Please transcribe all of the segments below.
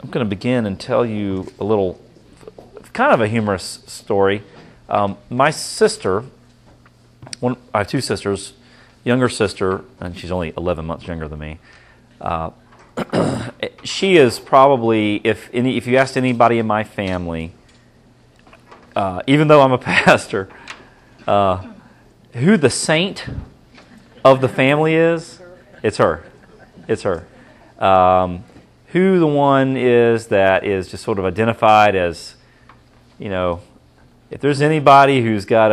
I'm going to begin and tell you a little, kind of a humorous story. My sister, I have two sisters, younger sister, and she's only 11 months younger than me. She is probably, if you asked anybody in my family, even though I'm a pastor, who the saint of the family is, it's her. It's her. Who the one is that is just sort of identified as, if there's anybody who's got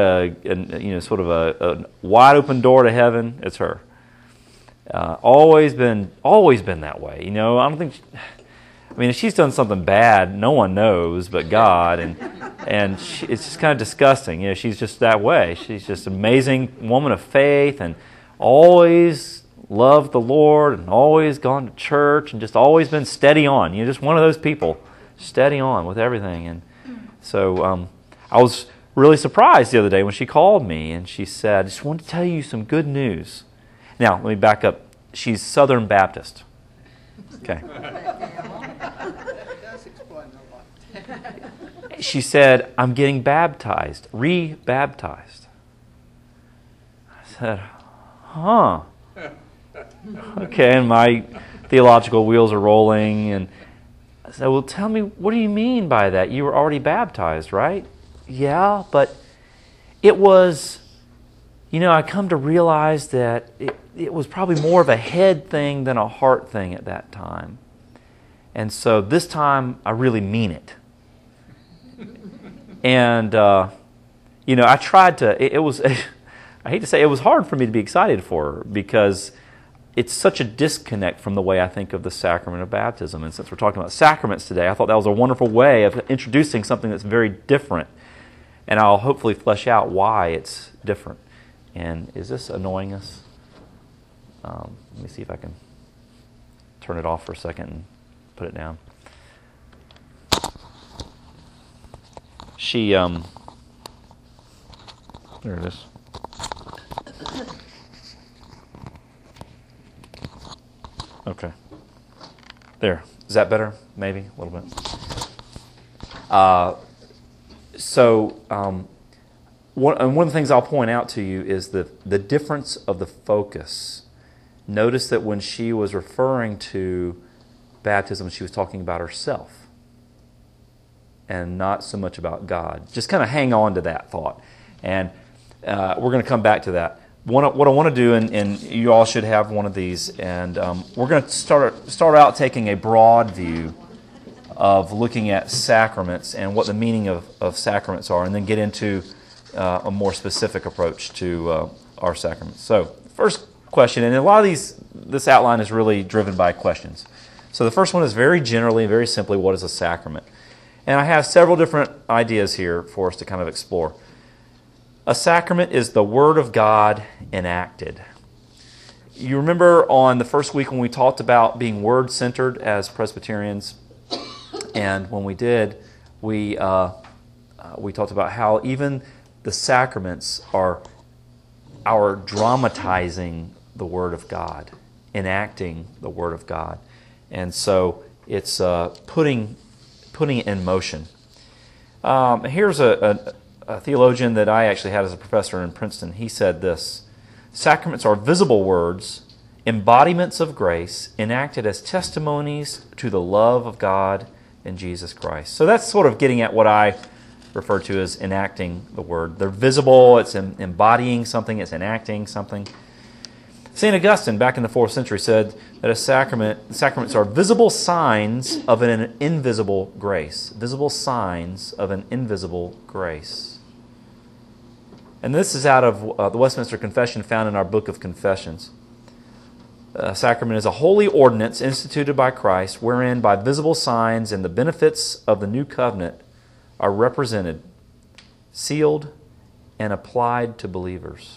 a wide open door to heaven, it's her. Always been that way. I don't think. If she's done something bad, no one knows but God, and it's just kind of disgusting. She's just that way. She's just an amazing woman of faith, and always loved the Lord, and always gone to church, and just always been steady on. Just one of those people, steady on with everything. And so I was really surprised the other day when she called me, and she said, "I just wanted to tell you some good news." Now, let me back up. She's Southern Baptist. Okay. She said, "I'm getting baptized, re-baptized." I said, "Huh." Okay, and my theological wheels are rolling, and I said, "Well, tell me, what do you mean by that? You were already baptized, right?" "Yeah, but it was, I come to realize that it was probably more of a head thing than a heart thing at that time. And so this time, I really mean it." And, I tried to, it was, I hate to say, it was hard for me to be excited for her because it's such a disconnect from the way I think of the sacrament of baptism. And since we're talking about sacraments today, I thought that was a wonderful way of introducing something that's very different. And I'll hopefully flesh out why it's different. And is this annoying us? Let me see if I can turn it off for a second and put it down. There it is. Okay. There. Is that better? Maybe a little bit. One of the things I'll point out to you is the difference of the focus. Notice that when she was referring to baptism, she was talking about herself and not so much about God. Just kind of hang on to that thought. And we're going to come back to that. What I want to do, and you all should have one of these, and we're going to start out taking a broad view of looking at sacraments and what the meaning of sacraments are, and then get into a more specific approach to our sacraments. So, first question, and a lot of this outline is really driven by questions. So the first one is very generally, very simply, what is a sacrament? And I have several different ideas here for us to kind of explore. A sacrament is the Word of God enacted. You remember on the first week when we talked about being Word-centered as Presbyterians, and when we did, we talked about how even the sacraments are our dramatizing the Word of God, enacting the Word of God. And so it's putting it in motion. Here's a theologian that I actually had as a professor in Princeton. He said this: "Sacraments are visible words, embodiments of grace, enacted as testimonies to the love of God in Jesus Christ." So that's sort of getting at what I refer to as enacting the Word. They're visible, it's embodying something, it's enacting something. St. Augustine, back in the 4th century, said that sacraments are visible signs of an invisible grace. Visible signs of an invisible grace. And this is out of the Westminster Confession found in our Book of Confessions. A sacrament is a holy ordinance instituted by Christ, wherein by visible signs and the benefits of the new covenant are represented, sealed, and applied to believers.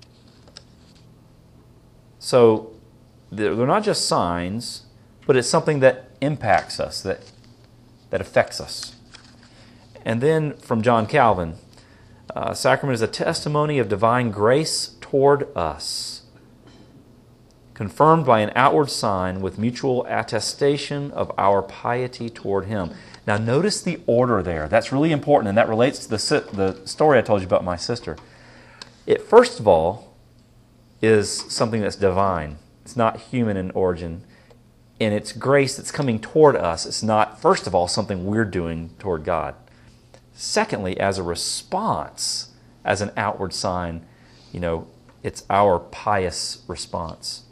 So they're not just signs, but it's something that impacts us, that affects us. And then from John Calvin, sacrament is a testimony of divine grace toward us. confirmed by an outward sign with mutual attestation of our piety toward him. Now notice the order there. That's really important, and that relates to the story I told you about my sister. It, first of all, is something that's divine. It's not human in origin. And it's grace that's coming toward us. It's not, first of all, something we're doing toward God. Secondly, as a response, as an outward sign, it's our pious response.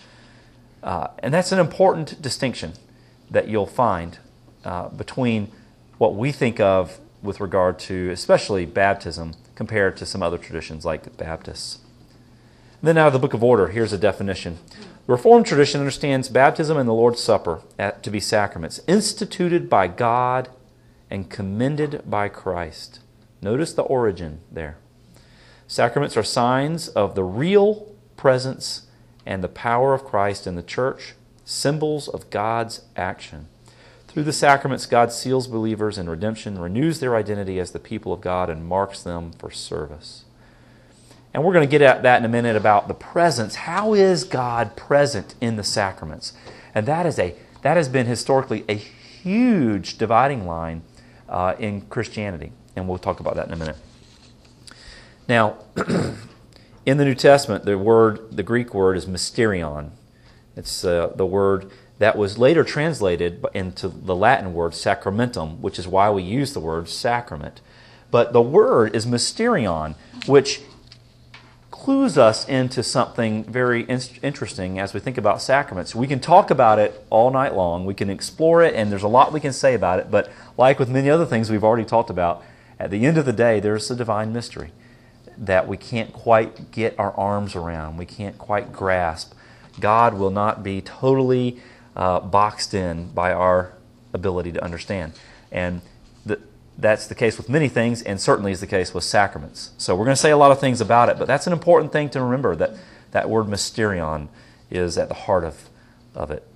And that's an important distinction that you'll find between what we think of with regard to, especially baptism, compared to some other traditions like the Baptists. And then out of the Book of Order, here's a definition. The Reformed tradition understands baptism and the Lord's Supper to be sacraments instituted by God and commended by Christ. Notice the origin there. Sacraments are signs of the real presence and the power of Christ in the church, symbols of God's action. Through the sacraments, God seals believers in redemption, renews their identity as the people of God, and marks them for service. And we're going to get at that in a minute about the presence. How is God present in the sacraments? And that has been historically a huge dividing line in Christianity. And we'll talk about that in a minute. Now, in the New Testament, the Greek word is mysterion. It's the word that was later translated into the Latin word sacramentum, which is why we use the word sacrament. But the word is mysterion, which clues us into something very interesting as we think about sacraments. We can talk about it all night long. We can explore it, and there's a lot we can say about it. But like with many other things we've already talked about, at the end of the day, there's a divine mystery that we can't quite get our arms around. We can't quite grasp. God will not be totally boxed in by our ability to understand. And that's the case with many things, and certainly is the case with sacraments. So we're going to say a lot of things about it, but that's an important thing to remember, that word mysterion is at the heart of it.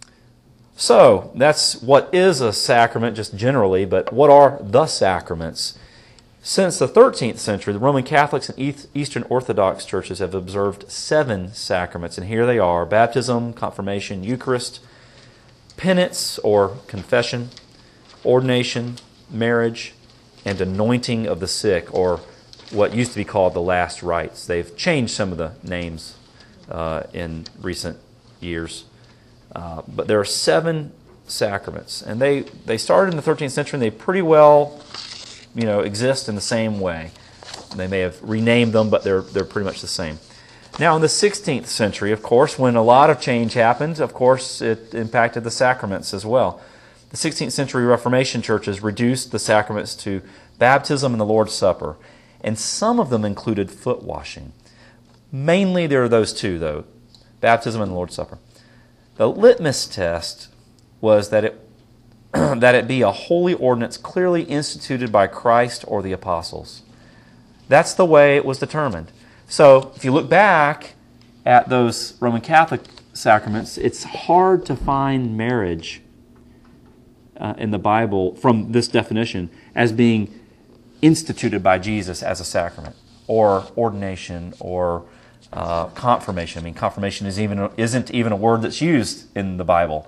So that's what is a sacrament just generally, but what are the sacraments? Since the 13th century, the Roman Catholics and Eastern Orthodox churches have observed 7 sacraments, and here they are: baptism, confirmation, Eucharist, penance or confession, ordination, marriage, and anointing of the sick, or what used to be called the last rites. They've changed some of the names in recent years. But there are 7 sacraments, and they started in the 13th century, and they pretty well exist in the same way. They may have renamed them, but they're pretty much the same. Now, in the 16th century, of course, when a lot of change happened, of course, it impacted the sacraments as well. The 16th century Reformation churches reduced the sacraments to baptism and the Lord's Supper, and some of them included foot washing. Mainly there are those 2, though, baptism and the Lord's Supper. The litmus test was that it be a holy ordinance clearly instituted by Christ or the apostles. That's the way it was determined. So if you look back at those Roman Catholic sacraments, it's hard to find marriage in the Bible from this definition as being instituted by Jesus as a sacrament, or ordination, or confirmation. I mean, confirmation isn't even a word that's used in the Bible.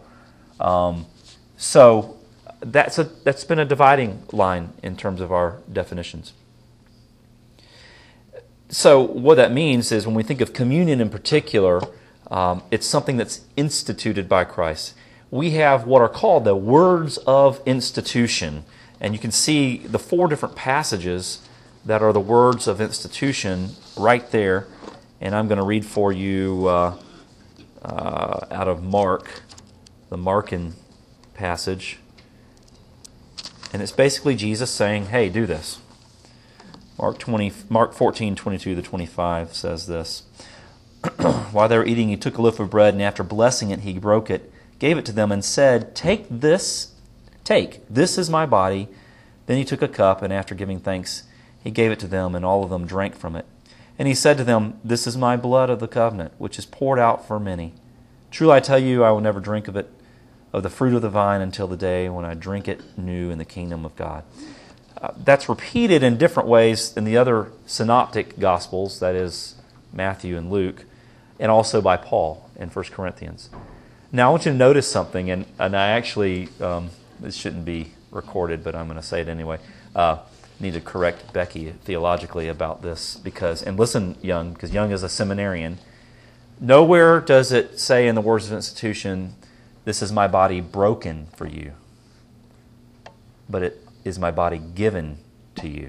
So that's been a dividing line in terms of our definitions. So what that means is when we think of communion in particular, it's something that's instituted by Christ. We have what are called the words of institution, and you can see the 4 different passages that are the words of institution right there. And I'm going to read for you out of Mark, the Markan passage. And it's basically Jesus saying, hey, do this. Mark 14:22-25 says this. While they were eating, he took a loaf of bread, and after blessing it, he broke it, gave it to them, and said, Take, this is my body. Then he took a cup, and after giving thanks, he gave it to them, and all of them drank from it. And he said to them, This is my blood of the covenant, which is poured out for many. Truly I tell you, I will never drink of the fruit of the vine, until the day when I drink it new in the kingdom of God. That's repeated in different ways in the other synoptic Gospels, that is Matthew and Luke, and also by Paul in 1 Corinthians. Now I want you to notice something, and I actually, this shouldn't be recorded, but I'm going to say it anyway. Need to correct Becky theologically about this, and listen, Young, because Young is a seminarian. Nowhere does it say in the Words of Institution, "This is my body broken for you," but it is my body given to you.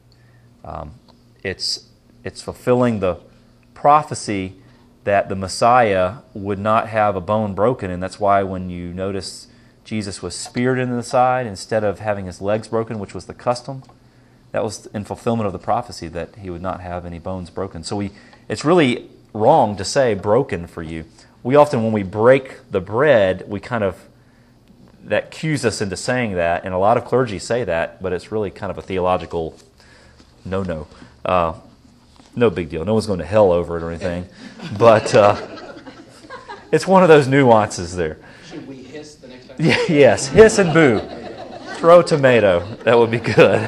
It's fulfilling the prophecy that the Messiah would not have a bone broken, and that's why when you notice Jesus was speared into the side instead of having his legs broken, which was the custom, that was in fulfillment of the prophecy that he would not have any bones broken. So it's really wrong to say broken for you. We often, when we break the bread, that cues us into saying that, and a lot of clergy say that, but it's really kind of a theological no. No big deal. No one's going to hell over it or anything. But it's one of those nuances there. Should we hiss the next time? Yes, hiss and boo. Throw tomato. That would be good.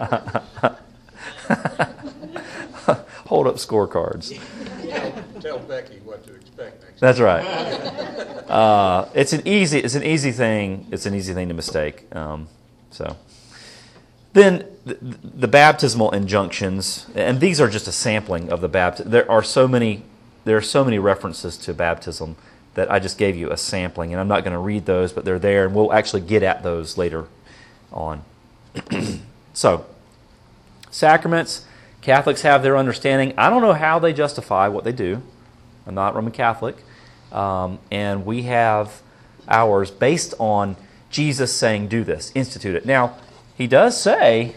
Hold up scorecards. Tell Becky what to expect next time. That's right. It's an easy thing. It's an easy thing to mistake. Then the baptismal injunctions, and these are just a sampling of the baptism. There are so many references to baptism that I just gave you a sampling, and I'm not going to read those, but they're there, and we'll actually get at those later on. So, sacraments, Catholics have their understanding. I don't know how they justify what they do. I'm not Roman Catholic, and we have ours based on Jesus saying, "Do this, institute it." Now, He does say,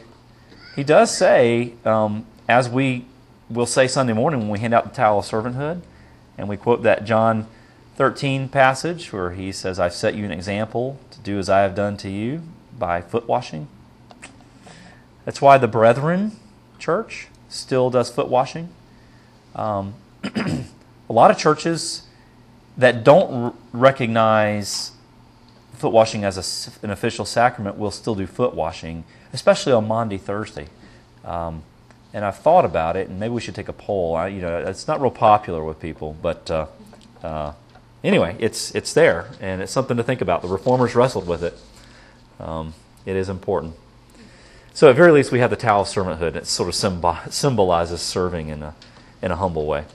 as we will say Sunday morning when we hand out the towel of servanthood, and we quote that John 13 passage where he says, "I've set you an example to do as I have done to you by foot washing." That's why the Brethren Church still does foot washing. A lot of churches that don't recognize foot washing as an official sacrament will still do foot washing, especially on Maundy Thursday. And I've thought about it, and maybe we should take a poll. It's not real popular with people, but anyway, it's there, and it's something to think about. The Reformers wrestled with it. It is important. So at very least, we have the towel of servanthood. It sort of symbolizes serving in a humble way.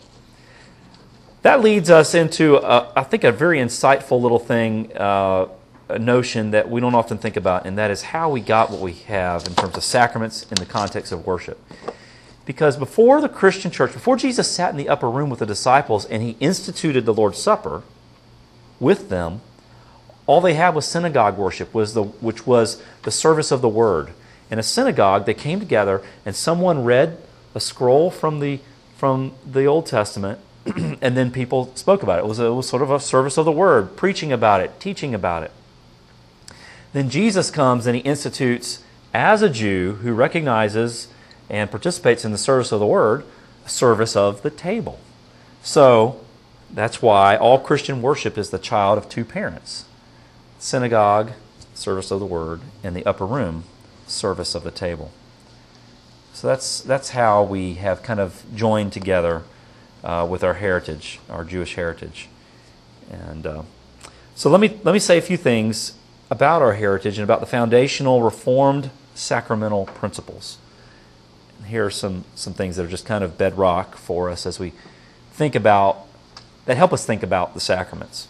That leads us into, I think, a very insightful little thing, a notion that we don't often think about, and that is how we got what we have in terms of sacraments in the context of worship. Because before the Christian church, before Jesus sat in the upper room with the disciples and he instituted the Lord's Supper with them, all they had was synagogue worship, which was the service of the Word. In a synagogue, they came together and someone read a scroll from the Old Testament, and then people spoke about it. It was sort of a service of the Word, preaching about it, teaching about it. Then Jesus comes and he institutes, as a Jew who recognizes and participates in the service of the Word, a service of the table. So that's why all Christian worship is the child of two parents. Synagogue, service of the Word, and the upper room, service of the table. So that's how we have kind of joined together with our heritage, our Jewish heritage. And so let me say a few things about our heritage and about the foundational Reformed sacramental principles. And here are some things that are just kind of bedrock for us as we think about, that help us think about the sacraments.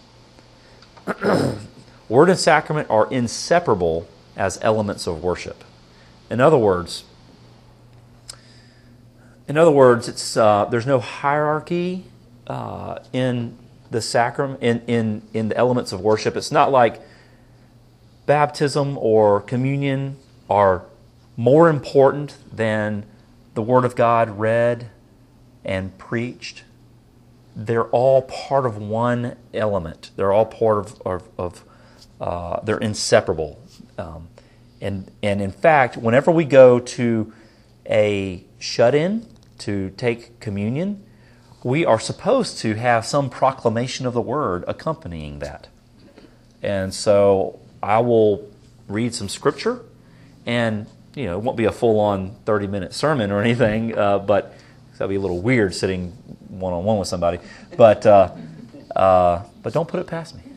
Word and sacrament are inseparable as elements of worship. In other words, it's there's no hierarchy in the sacrament, in the elements of worship. It's not like baptism or communion are more important than the Word of God read and preached. They're all part of one element. They're all part of they're inseparable. And in fact, whenever we go to a shut-in to take communion, we are supposed to have some proclamation of the Word accompanying that. And so I will read some scripture, and it won't be a full-on 30-minute sermon or anything, but that'll be a little weird sitting one-on-one with somebody. But but don't put it past me.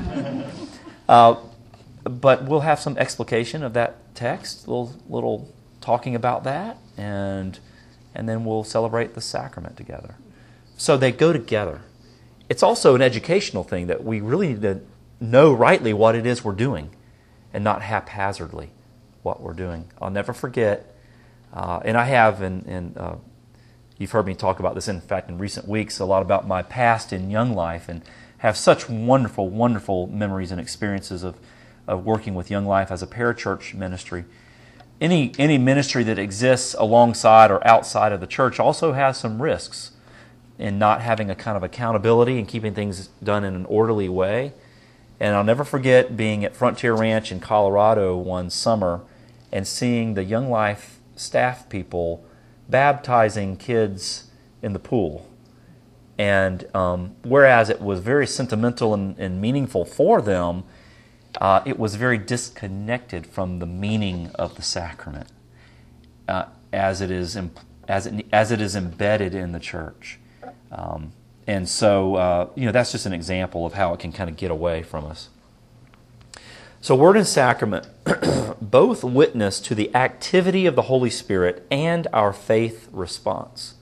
But we'll have some explication of that text, little talking about that, and then we'll celebrate the sacrament together. So they go together. It's also an educational thing that we really need to know rightly what it is we're doing and not haphazardly what we're doing. I'll never forget, and I have, and you've heard me talk about this, in fact, in recent weeks, a lot about my past in Young Life, and have such wonderful, wonderful memories and experiences of working with Young Life as a parachurch ministry. Any ministry that exists alongside or outside of the church also has some risks in not having a kind of accountability and keeping things done in an orderly way. And I'll never forget being at Frontier Ranch in Colorado one summer and seeing the Young Life staff people baptizing kids in the pool. And whereas it was very sentimental and meaningful for them, it was very disconnected from the meaning of the sacrament as it is embedded in the church. And so, that's just an example of how it can kind of get away from us. So Word and Sacrament both witness to the activity of the Holy Spirit and our faith response.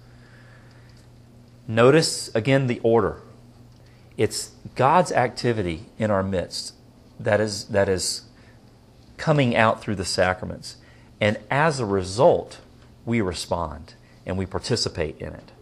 Notice, again, the order. It's God's activity in our midst that is coming out through the sacraments. And as a result, we respond and we participate in it.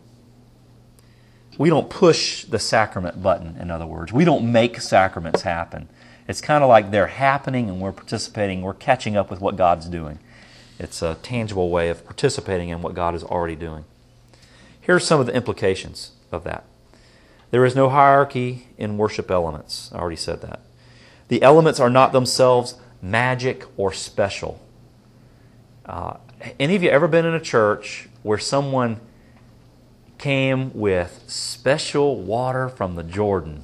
We don't push the sacrament button, in other words. We don't make sacraments happen. It's kind of like they're happening and we're participating. We're catching up with what God's doing. It's a tangible way of participating in what God is already doing. Here are some of the implications of that. There is no hierarchy in worship elements. I already said that. The elements are not themselves magic or special. Any of you ever been in a church where someone came with special water from the Jordan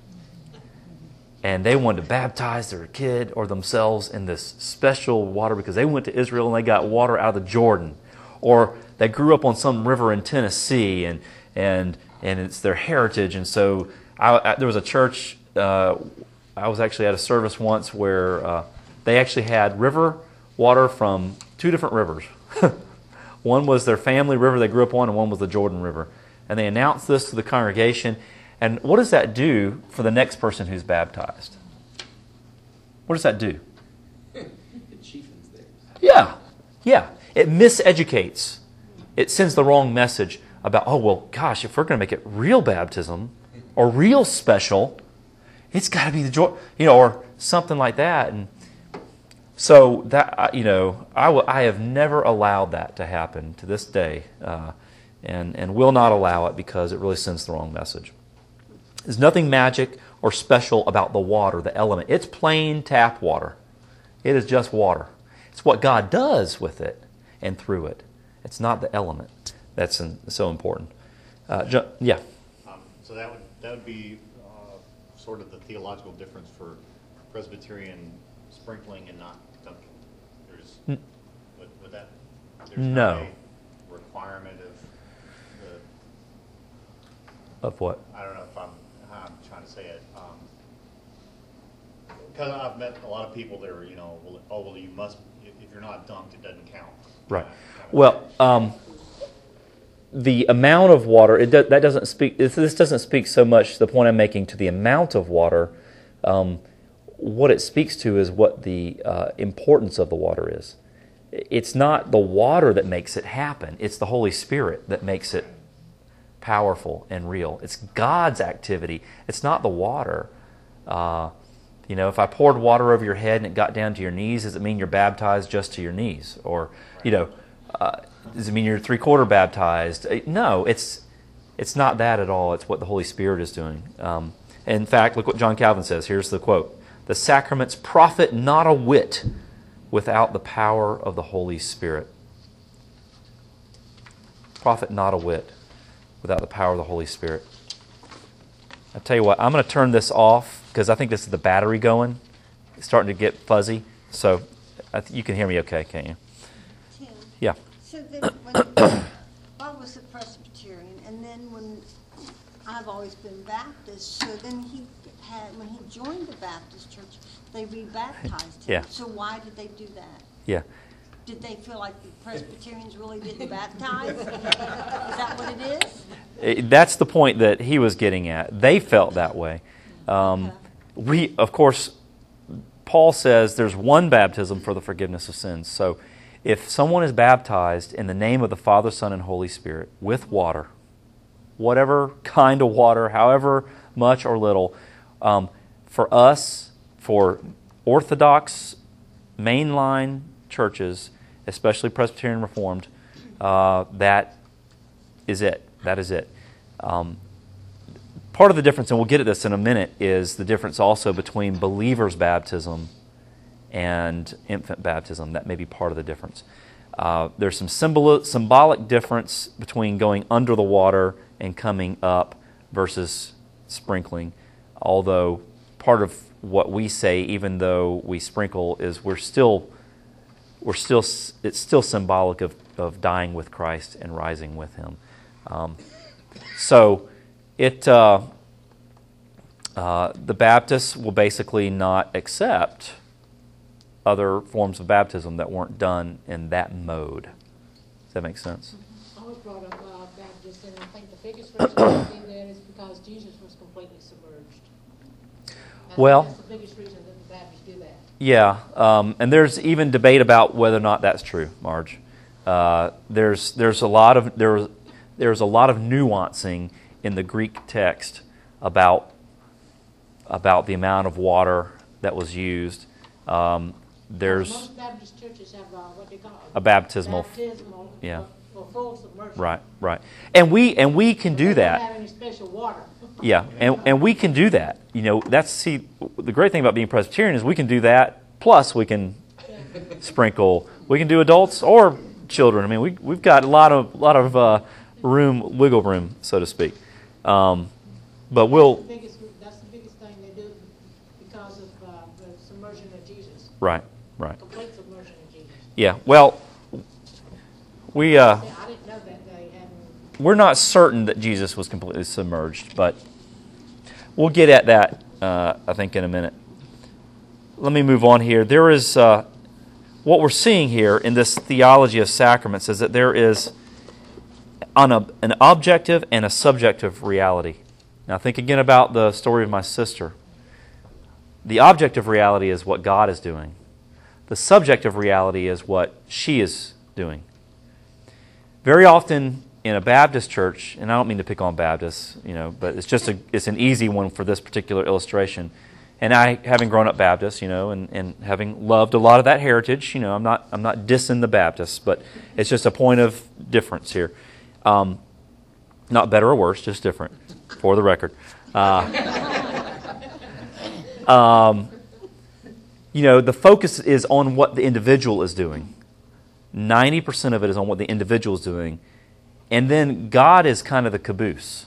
and they wanted to baptize their kid or themselves in this special water because they went to Israel and they got water out of the Jordan, or they grew up on some river in Tennessee and it's their heritage? And so there was a church, I was actually at a service once where they actually had river water from two different rivers. One was their family river they grew up on, and one was the Jordan River. And they announced this to the congregation. And what does that do for the next person who's baptized? What does that do? It cheapens theirs. Yeah. It miseducates. It sends the wrong message about, oh, well, gosh, if we're going to make it real baptism or real special, it's got to be the Jordan, or something like that. And so that, I have never allowed that to happen to this day, and will not allow it because it really sends the wrong message. There's nothing magic or special about the water, the element. It's plain tap water. It is just water. It's what God does with it and through it. It's not the element that's so important. Yeah. So that would be sort of the theological difference for Presbyterian sprinkling and not dunking. There's no not a requirement of what? I don't know how I'm trying to say it. Because I've met a lot of people that are, you must, if you're not dunked, it doesn't count. Right. Well, the amount of water, that doesn't speak. This doesn't speak so much. The point I'm making to the amount of water. What it speaks to is what the importance of the water is. It's not the water that makes it happen. It's the Holy Spirit that makes it powerful and real. It's God's activity. It's not the water. If I poured water over your head and it got down to your knees, does it mean you're baptized just to your knees? Or, does it mean you're 3/4 baptized? No, it's not that at all. It's what the Holy Spirit is doing. In fact, look what John Calvin says. Here's the quote. The sacraments profit not a whit without the power of the Holy Spirit. Profit not a whit without the power of the Holy Spirit. I'll tell you what, I'm going to turn this off because I think this is the battery going. It's starting to get fuzzy. So you can hear me okay, can't you? Tim. Yeah. So then when I was a Presbyterian, and then when I've always been Baptist, so then when he joined the Baptist church, they rebaptized him. Yeah. So why did they do that? Yeah. Did they feel like the Presbyterians really didn't baptize? Is that what it is? That's the point that he was getting at. They felt that way. We, of course, Paul says there's one baptism for the forgiveness of sins. So if someone is baptized in the name of the Father, Son, and Holy Spirit with water, whatever kind of water, however much or little, for us, for Orthodox mainline churches, especially Presbyterian Reformed, that is it. That is it. Part of the difference, and we'll get at this in a minute, is the difference also between believers' baptism and infant baptism. That may be part of the difference. There's some symbolic difference between going under the water and coming up versus sprinkling, although part of what we say, even though we sprinkle, is it's still symbolic of dying with Christ and rising with Him. So the Baptists will basically not accept other forms of baptism that weren't done in that mode. Does that make sense? I was brought up Baptist, and I think the biggest reason I did that is because Jesus was completely submerged. Well, that's the biggest reason that the Baptists do that. Yeah, and there's even debate about whether or not that's true, Marge. There's a lot of nuancing in the Greek text about the amount of water that was used. Most Baptist churches have what they call a baptismal, yeah, or full submersion. Right, and we can do They that. don't have any special water. Yeah, and we can do that. The great thing about being Presbyterian is we can do that. Plus, we can sprinkle. We can do adults or children. I mean, we've got a lot of wiggle room, so to speak. But That's the biggest thing they do because of the submersion of Jesus. Right. Complete submersion of Jesus. Yeah. Well, we I didn't know that they hadn't. we're not certain that Jesus was completely submerged, but we'll get at that, I think, in a minute. Let me move on here. There is what we're seeing here in this theology of sacraments is that there is an objective and a subjective reality. Now, think again about the story of my sister. The objective reality is what God is doing. The subjective reality is what she is doing. Very often in a Baptist church, and I don't mean to pick on Baptists, but it's an easy one for this particular illustration. And I, having grown up Baptist, and having loved a lot of that heritage, I'm not dissing the Baptists, but it's just a point of difference here. Not better or worse, just different, for the record. The focus is on what the individual is doing. 90% of it is on what the individual is doing. And then God is kind of the caboose.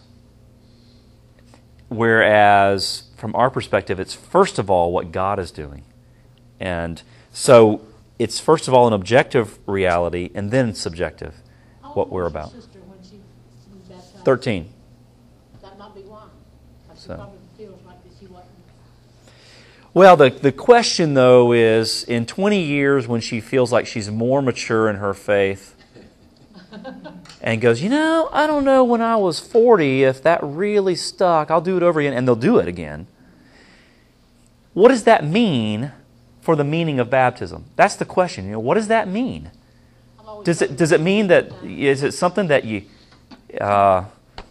Whereas, from our perspective, it's first of all what God is doing. And so, it's first of all an objective reality and then subjective, what we're about. How old was your sister when she was baptized? 13. That might be why. She So. probably feels like that she wasn't. Well, the question, though, is in 20 years when she feels like she's more mature in her faith and goes, I don't know when I was 40 if that really stuck. I'll do it over again. And they'll do it again. What does that mean for the meaning of baptism? That's the question. What does that mean? Does it mean that, is it something that you, that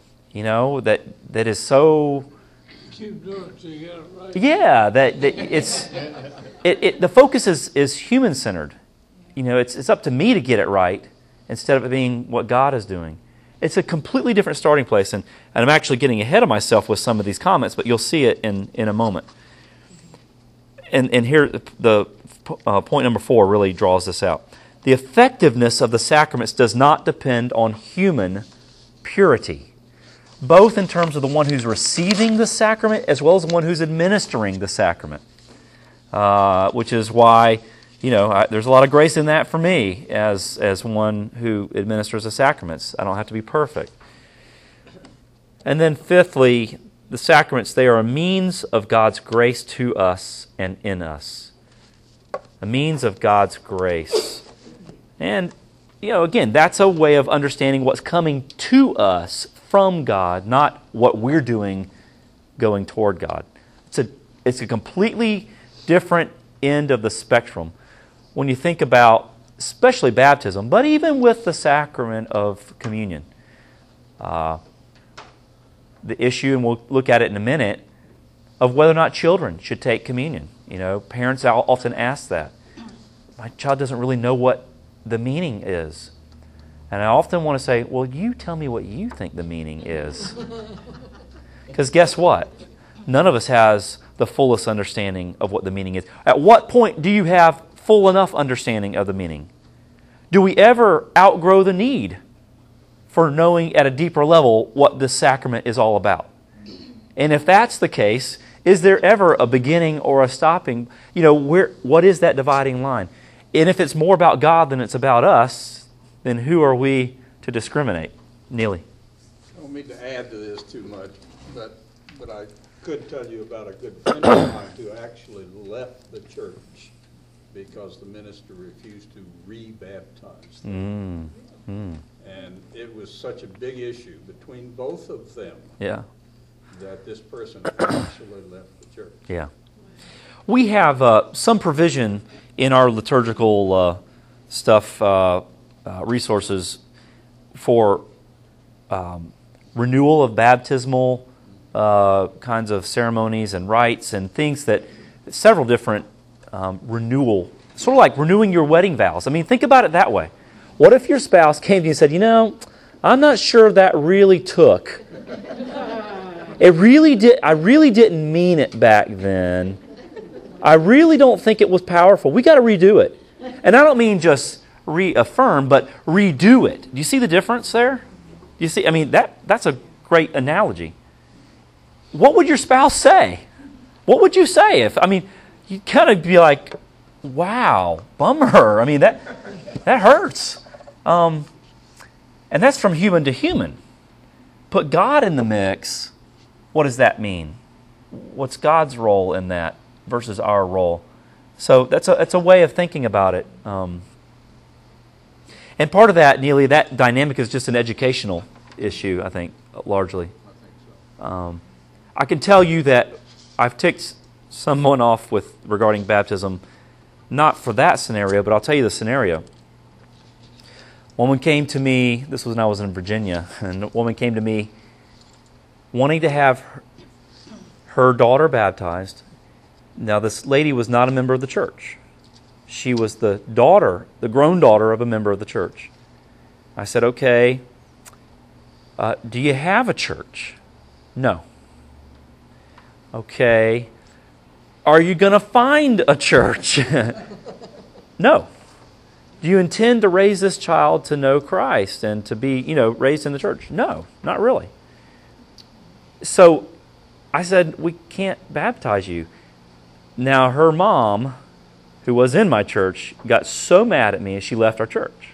is so... Keep doing it till you get it right. Yeah, that it's the focus is human centered. It's up to me to get it right instead of it being what God is doing. It's a completely different starting place, and I'm actually getting ahead of myself with some of these comments, but you'll see it in a moment. And here the point number 4 really draws this out. The effectiveness of the sacraments does not depend on human purity, both in terms of the one who's receiving the sacrament as well as the one who's administering the sacrament, which is why there's a lot of grace in that for me as one who administers the sacraments. I don't have to be perfect. And then fifthly, the sacraments, they are a means of God's grace to us and in us. A means of God's grace. And, again, that's a way of understanding what's coming to us from God, not what we're doing going toward God. It's a completely different end of the spectrum when you think about, especially baptism, but even with the sacrament of communion. The issue, and we'll look at it in a minute, of whether or not children should take communion. Parents often ask that. My child doesn't really know what the meaning is. And I often want to say, well, you tell me what you think the meaning is. Because guess what? None of us has the fullest understanding of what the meaning is. At what point do you have full enough understanding of the meaning? Do we ever outgrow the need for knowing at a deeper level what this sacrament is all about? And if that's the case, is there ever a beginning or a stopping? What is that dividing line? And if it's more about God than it's about us, then who are we to discriminate? Neely. I don't mean to add to this too much, but I could tell you about a good friend of mine who actually left the church because the minister refused to re-baptize them. And it was such a big issue between both of them that this person actually left the church. Yeah. We have some provision in our liturgical stuff, resources for renewal of baptismal kinds of ceremonies and rites and things that several different renewal, sort of like renewing your wedding vows. I mean, think about it that way. What if your spouse came to you and said, I'm not sure that really took. I really didn't mean it back then. I really don't think it was powerful. We got to redo it. And I don't mean just reaffirm, but redo it. Do you see the difference there? You see, that's a great analogy. What would your spouse say? What would you say if, you'd kind of be like, wow, bummer. That hurts. And that's from human to human. Put God in the mix, what does that mean? What's God's role in that versus our role? So that's a way of thinking about it. And part of that, Neely, that dynamic is just an educational issue, I think, largely. I can tell you that I've ticked someone off regarding baptism, not for that scenario, but I'll tell you the scenario. A woman came to me, this was when I was in Virginia, and a woman came to me wanting to have her daughter baptized. Now, this lady was not a member of the church. She was the grown daughter of a member of the church. I said, okay, do you have a church? No. Okay. Are you going to find a church? No. Do you intend to raise this child to know Christ and to be, raised in the church? No, not really. So I said, we can't baptize you. Now, her mom, who was in my church, got so mad at me as she left our church.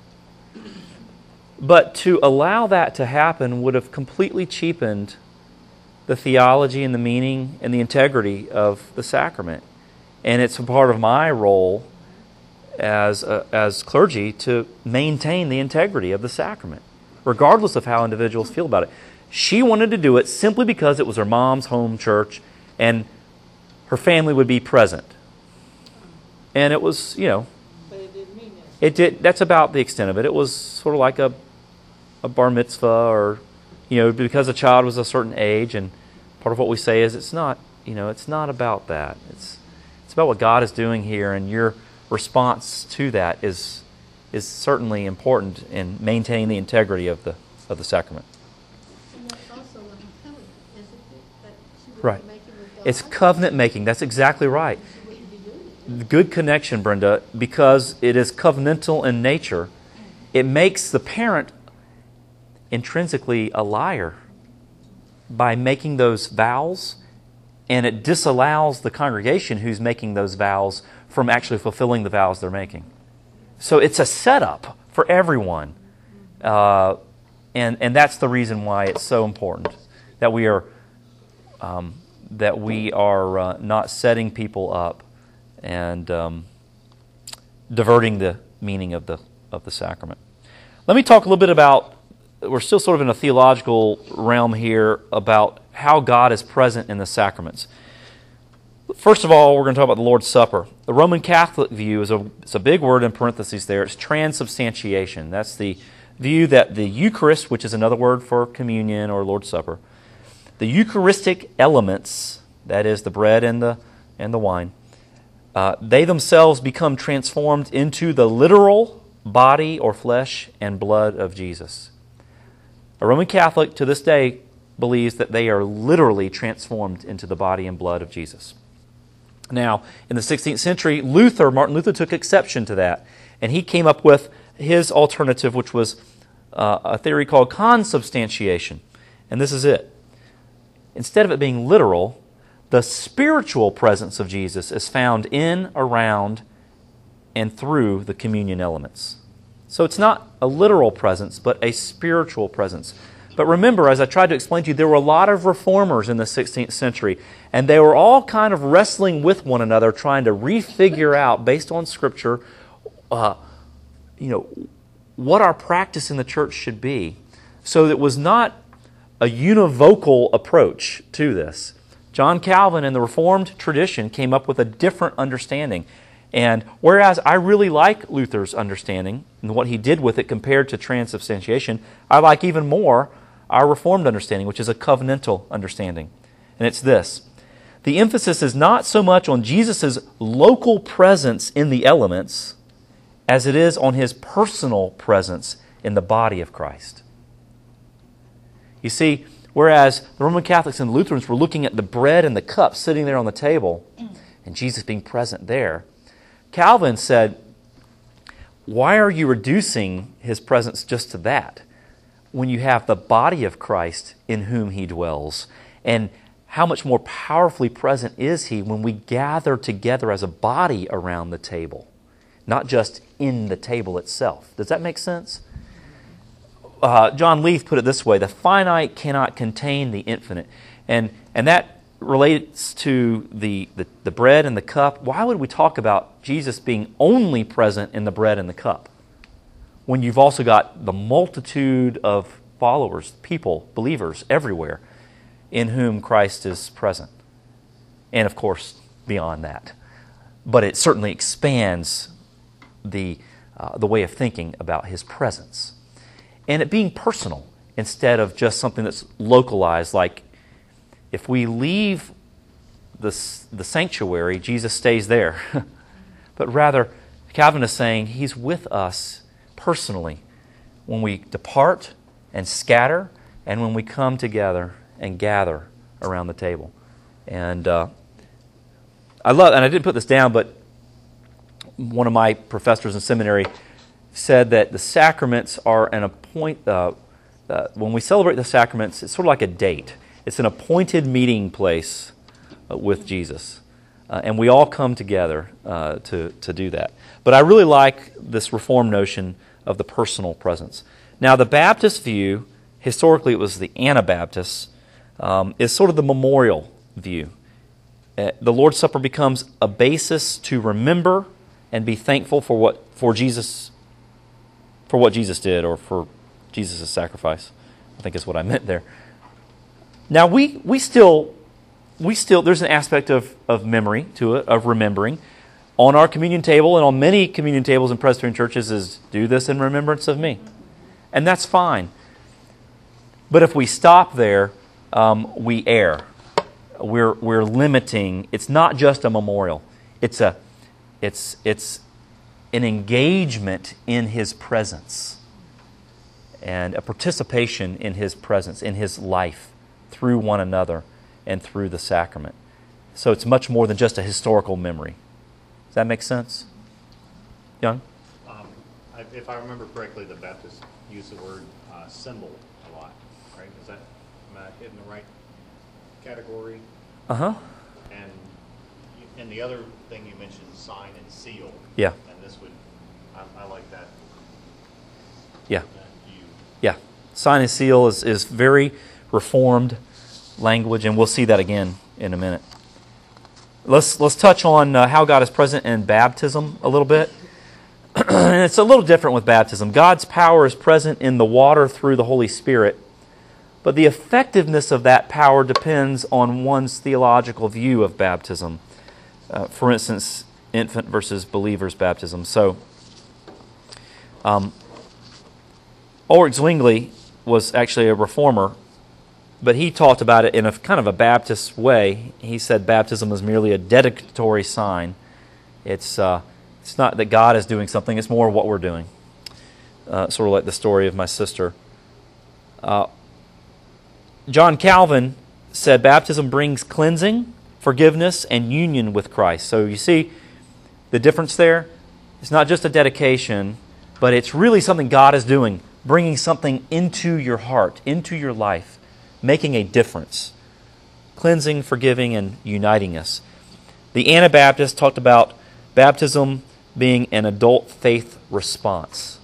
But to allow that to happen would have completely cheapened the theology and the meaning and the integrity of the sacrament. And it's a part of my role as clergy to maintain the integrity of the sacrament, regardless of how individuals feel about it. She wanted to do it simply because it was her mom's home church and her family would be present. And it was, But it didn't mean that. it did. That's about the extent of it. It was sort of like a bar mitzvah, or because the child was a certain age. And part of what we say is it's not about that. It's about what God is doing here, and your response to that is certainly important in maintaining the integrity of the sacrament. And that's also a covenant, isn't it? That she would Right. be making with God. It's covenant making. That's exactly right. She wouldn't be doing it. Good connection, Brenda, because it is covenantal in nature. It makes the parent intrinsically a liar by making those vows, and it disallows the congregation who's making those vows from actually fulfilling the vows they're making. So it's a setup for everyone, and that's the reason why it's so important. that we are not setting people up and diverting the meaning of the sacrament. Let me talk a little bit about, we're still sort of in a theological realm here, about how God is present in the sacraments. First of all, we're going to talk about the Lord's Supper. The Roman Catholic view it's a big word in parentheses there. It's transubstantiation. That's the view that the Eucharist, which is another word for communion or Lord's Supper, the Eucharistic elements, that is the bread and the wine, they themselves become transformed into the literal body or flesh and blood of Jesus. A Roman Catholic to this day believes that they are literally transformed into the body and blood of Jesus. Now, in the 16th century, Martin Luther took exception to that, and he came up with his alternative, which was a theory called consubstantiation. And this is it. Instead of it being literal, the spiritual presence of Jesus is found in, around, and through the communion elements. So it's not a literal presence, but a spiritual presence. But remember, as I tried to explain to you, there were a lot of reformers in the 16th century, and they were all kind of wrestling with one another, trying to refigure out, based on Scripture, what our practice in the church should be. So it was not a univocal approach to this. John Calvin and the Reformed tradition came up with a different understanding. And whereas I really like Luther's understanding and what he did with it compared to transubstantiation, I like even more our Reformed understanding, which is a covenantal understanding. And it's this: the emphasis is not so much on Jesus' local presence in the elements as it is on His personal presence in the body of Christ. You see, whereas the Roman Catholics and Lutherans were looking at the bread and the cup sitting there on the table and Jesus being present there, Calvin said, why are you reducing His presence just to that when you have the body of Christ in whom He dwells? And how much more powerfully present is He when we gather together as a body around the table, not just in the table itself? Does that make sense? John Leith put it this way: the finite cannot contain the infinite. And that relates to the bread and the cup. Why would we talk about Jesus being only present in the bread and the cup when you've also got the multitude of followers, people, believers everywhere in whom Christ is present? And of course, beyond that. But it certainly expands the way of thinking about His presence. And it being personal instead of just something that's localized, like if we leave the sanctuary, Jesus stays there. But rather, Calvin is saying He's with us personally when we depart and scatter and when we come together and gather around the table. And I didn't put this down, but one of my professors in seminary said that the sacraments are when we celebrate the sacraments, it's sort of like a date. It's an appointed meeting place with Jesus. And we all come together to do that. But I really like this Reformed notion of the personal presence. Now, the Baptist view, historically it was the Anabaptists, is sort of the memorial view. The Lord's Supper becomes a basis to remember and be thankful for what Jesus did, or for Jesus' sacrifice, I think is what I meant there. Now, we still there's an aspect of memory to it, of remembering. On our communion table and on many communion tables in Presbyterian churches is, do this in remembrance of me. And that's fine. But if we stop there, we err. We're limiting. It's not just a memorial. It's an engagement in His presence and a participation in His presence, in His life, through one another and through the sacrament. So it's much more than just a historical memory. Does that make sense? Young? If I remember correctly, the Baptists use the word symbol a lot, right? Am I hitting the right category? Uh-huh. And the other thing you mentioned, sign and seal. Yeah. And this would, I like that. Yeah. That view. Yeah. Sign and seal is very Reformed. language, and we'll see that again in a minute. Let's touch on how God is present in baptism a little bit. And it's a little different with baptism. God's power is present in the water through the Holy Spirit, but the effectiveness of that power depends on one's theological view of baptism. For instance, infant versus believer's baptism. So, Ulrich Zwingli was actually a reformer, but he talked about it in a kind of a Baptist way. He said baptism is merely a dedicatory sign. It's not that God is doing something, it's more what we're doing. Sort of like the story of my sister. John Calvin said baptism brings cleansing, forgiveness, and union with Christ. So you see the difference there? It's not just a dedication, but it's really something God is doing, bringing something into your heart, into your life, making a difference. Cleansing, forgiving, and uniting us. The Anabaptists talked about baptism being an adult faith response.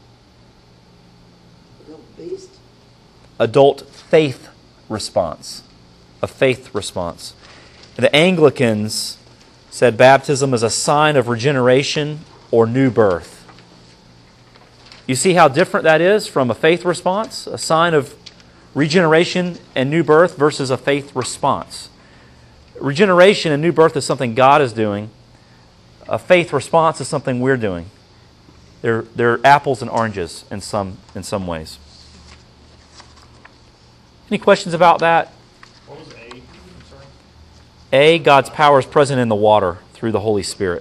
Adult faith response. A faith response. The Anglicans said baptism is a sign of regeneration or new birth. You see how different that is from a faith response? A sign of regeneration and new birth versus a faith response. Regeneration and new birth is something God is doing. A faith response is something we're doing. They're apples and oranges in some ways. Any questions about that? What was A? I'm sorry. A, God's power is present in the water through the Holy Spirit.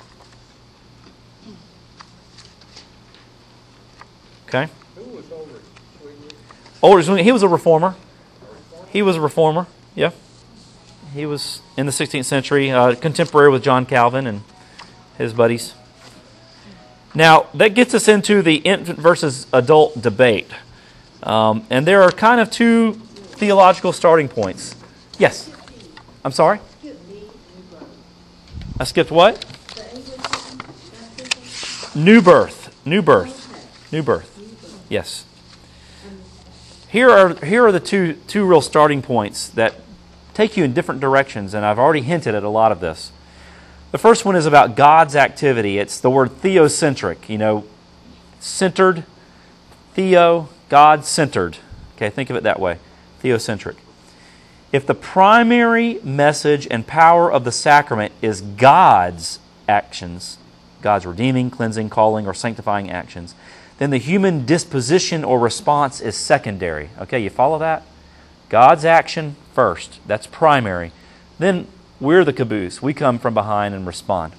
Okay? Who was Ulrich Zwingli? Ulrich Zwingli, he was a reformer. He was a reformer, yeah. He was in the 16th century, contemporary with John Calvin and his buddies. Now, that gets us into the infant versus adult debate. And there are kind of two theological starting points. Yes? I'm sorry? I skipped what? New birth. New birth. New birth. Yes. Here are the two real starting points that take you in different directions, and I've already hinted at a lot of this. The first one is about God's activity. It's the word theocentric, centered, theo, God-centered. Okay, think of it that way, theocentric. If the primary message and power of the sacrament is God's actions, God's redeeming, cleansing, calling, or sanctifying actions, then the human disposition or response is secondary. Okay, you follow that? God's action first. That's primary. Then we're the caboose. We come from behind and respond.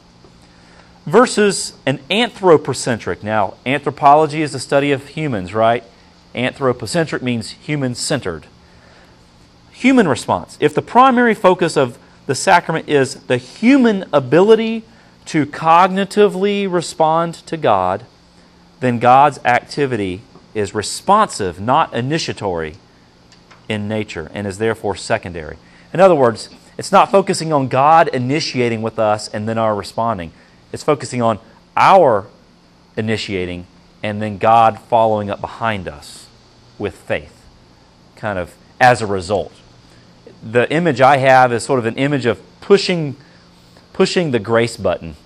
Versus an anthropocentric. Now, anthropology is the study of humans, right? Anthropocentric means human-centered. Human response. If the primary focus of the sacrament is the human ability to cognitively respond to God, then God's activity is responsive, not initiatory in nature, and is therefore secondary. In other words, it's not focusing on God initiating with us and then our responding. It's focusing on our initiating and then God following up behind us with faith, kind of as a result. The image I have is sort of an image of pushing the grace button.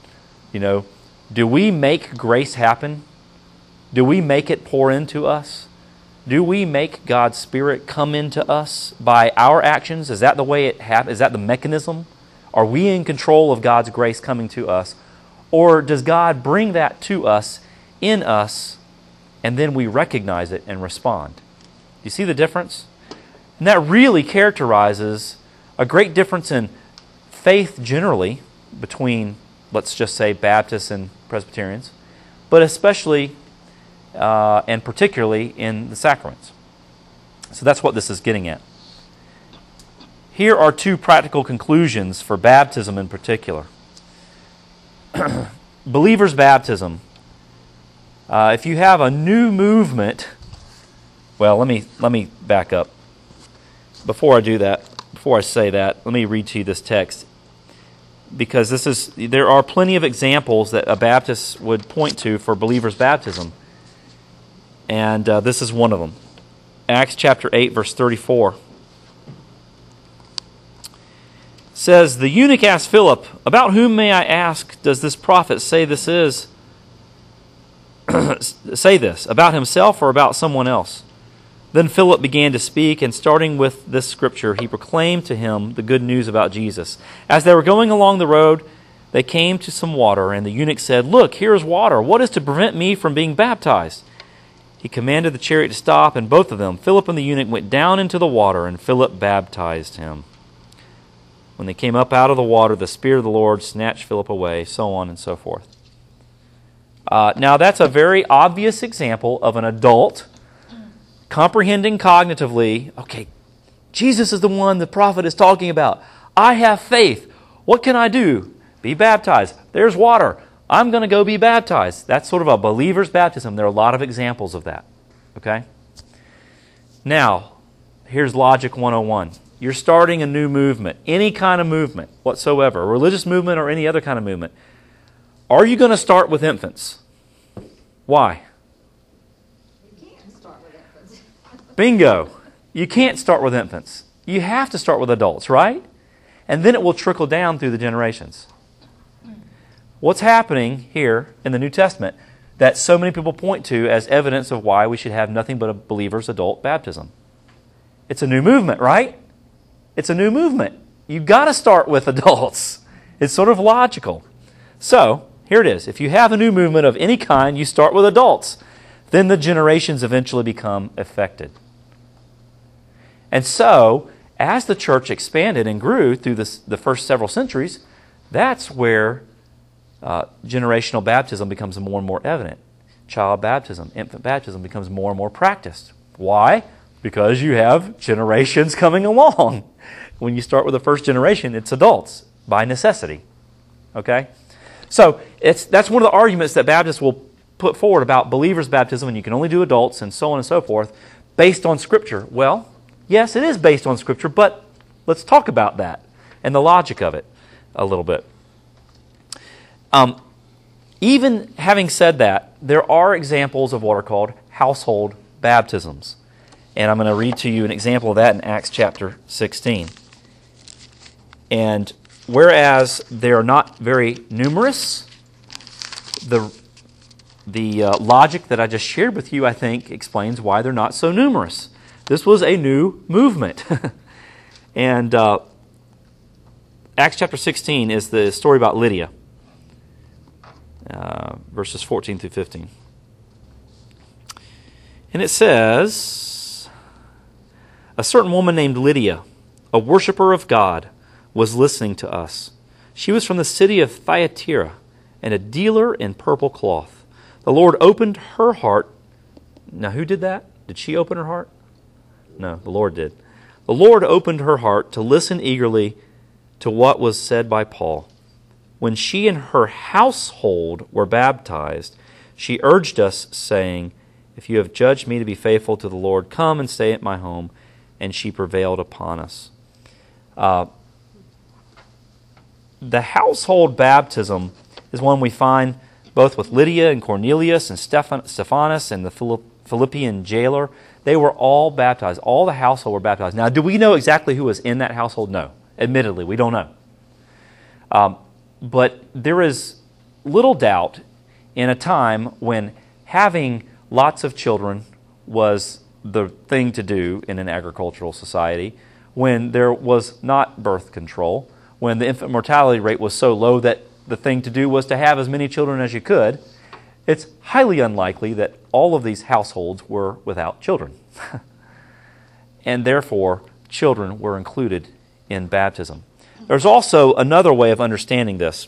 Do we make grace happen? Do we make it pour into us? Do we make God's Spirit come into us by our actions? Is that the way it happens? Is that the mechanism? Are we in control of God's grace coming to us? Or does God bring that to us, in us, and then we recognize it and respond? Do you see the difference? And that really characterizes a great difference in faith generally between, let's just say, Baptists and Presbyterians, but especially and particularly in the sacraments. So that's what this is getting at. Here are two practical conclusions for baptism in particular. Believer's baptism. If you have a new movement, well, let me back up. Before I say that, let me read to you this text, because there are plenty of examples that a Baptist would point to for believer's baptism. And this is one of them. Acts chapter 8, verse 34. says, the eunuch asked Philip, about whom, may I ask, does this prophet say this is? Say this, about himself or about someone else? Then Philip began to speak, and starting with this scripture, he proclaimed to him the good news about Jesus. As they were going along the road, they came to some water, and the eunuch said, look, here is water. What is to prevent me from being baptized? He commanded the chariot to stop, and both of them, Philip and the eunuch, went down into the water, and Philip baptized him. When they came up out of the water, the Spirit of the Lord snatched Philip away, so on and so forth. Now, that's a very obvious example of an adult comprehending cognitively, okay, Jesus is the one the prophet is talking about. I have faith. What can I do? Be baptized. There's water. I'm going to go be baptized. That's sort of a believer's baptism. There are a lot of examples of that. Okay? Now, here's Logic 101. You're starting a new movement, any kind of movement whatsoever, a religious movement or any other kind of movement. Are you going to start with infants? Why? You can't start with infants. Bingo. You can't start with infants. You have to start with adults, right? And then it will trickle down through the generations. What's happening here in the New Testament that so many people point to as evidence of why we should have nothing but a believer's adult baptism? It's a new movement, right? It's a new movement. You've got to start with adults. It's sort of logical. So, here it is. If you have a new movement of any kind, you start with adults. Then the generations eventually become affected. And so, as the church expanded and grew through the first several centuries, that's where generational baptism becomes more and more evident. Child baptism, infant baptism becomes more and more practiced. Why? Because you have generations coming along. When you start with the first generation, it's adults by necessity. Okay? So that's one of the arguments that Baptists will put forward about believers' baptism, and you can only do adults and so on and so forth, based on Scripture. Well, yes, it is based on Scripture, but let's talk about that and the logic of it a little bit. Even having said that, there are examples of what are called household baptisms. And I'm going to read to you an example of that in Acts chapter 16. And whereas they are not very numerous, the logic that I just shared with you, I think, explains why they're not so numerous. This was a new movement. And Acts chapter 16 is the story about Lydia, verses 14 through 15. And it says, a certain woman named Lydia, a worshiper of God, was listening to us. She was from the city of Thyatira and a dealer in purple cloth. The Lord opened her heart. Now, who did that? Did she open her heart? No, the Lord did. The Lord opened her heart to listen eagerly to what was said by Paul. When she and her household were baptized, she urged us, saying, if you have judged me to be faithful to the Lord, come and stay at my home. And she prevailed upon us. The household baptism is one we find both with Lydia and Cornelius and Stephanus and the Philippian jailer. They were all baptized. All the household were baptized. Now, do we know exactly who was in that household? No. Admittedly, we don't know. But there is little doubt in a time when having lots of children was the thing to do in an agricultural society, when there was not birth control, when the infant mortality rate was so low that the thing to do was to have as many children as you could, it's highly unlikely that all of these households were without children. And therefore, children were included in baptism. There's also another way of understanding this.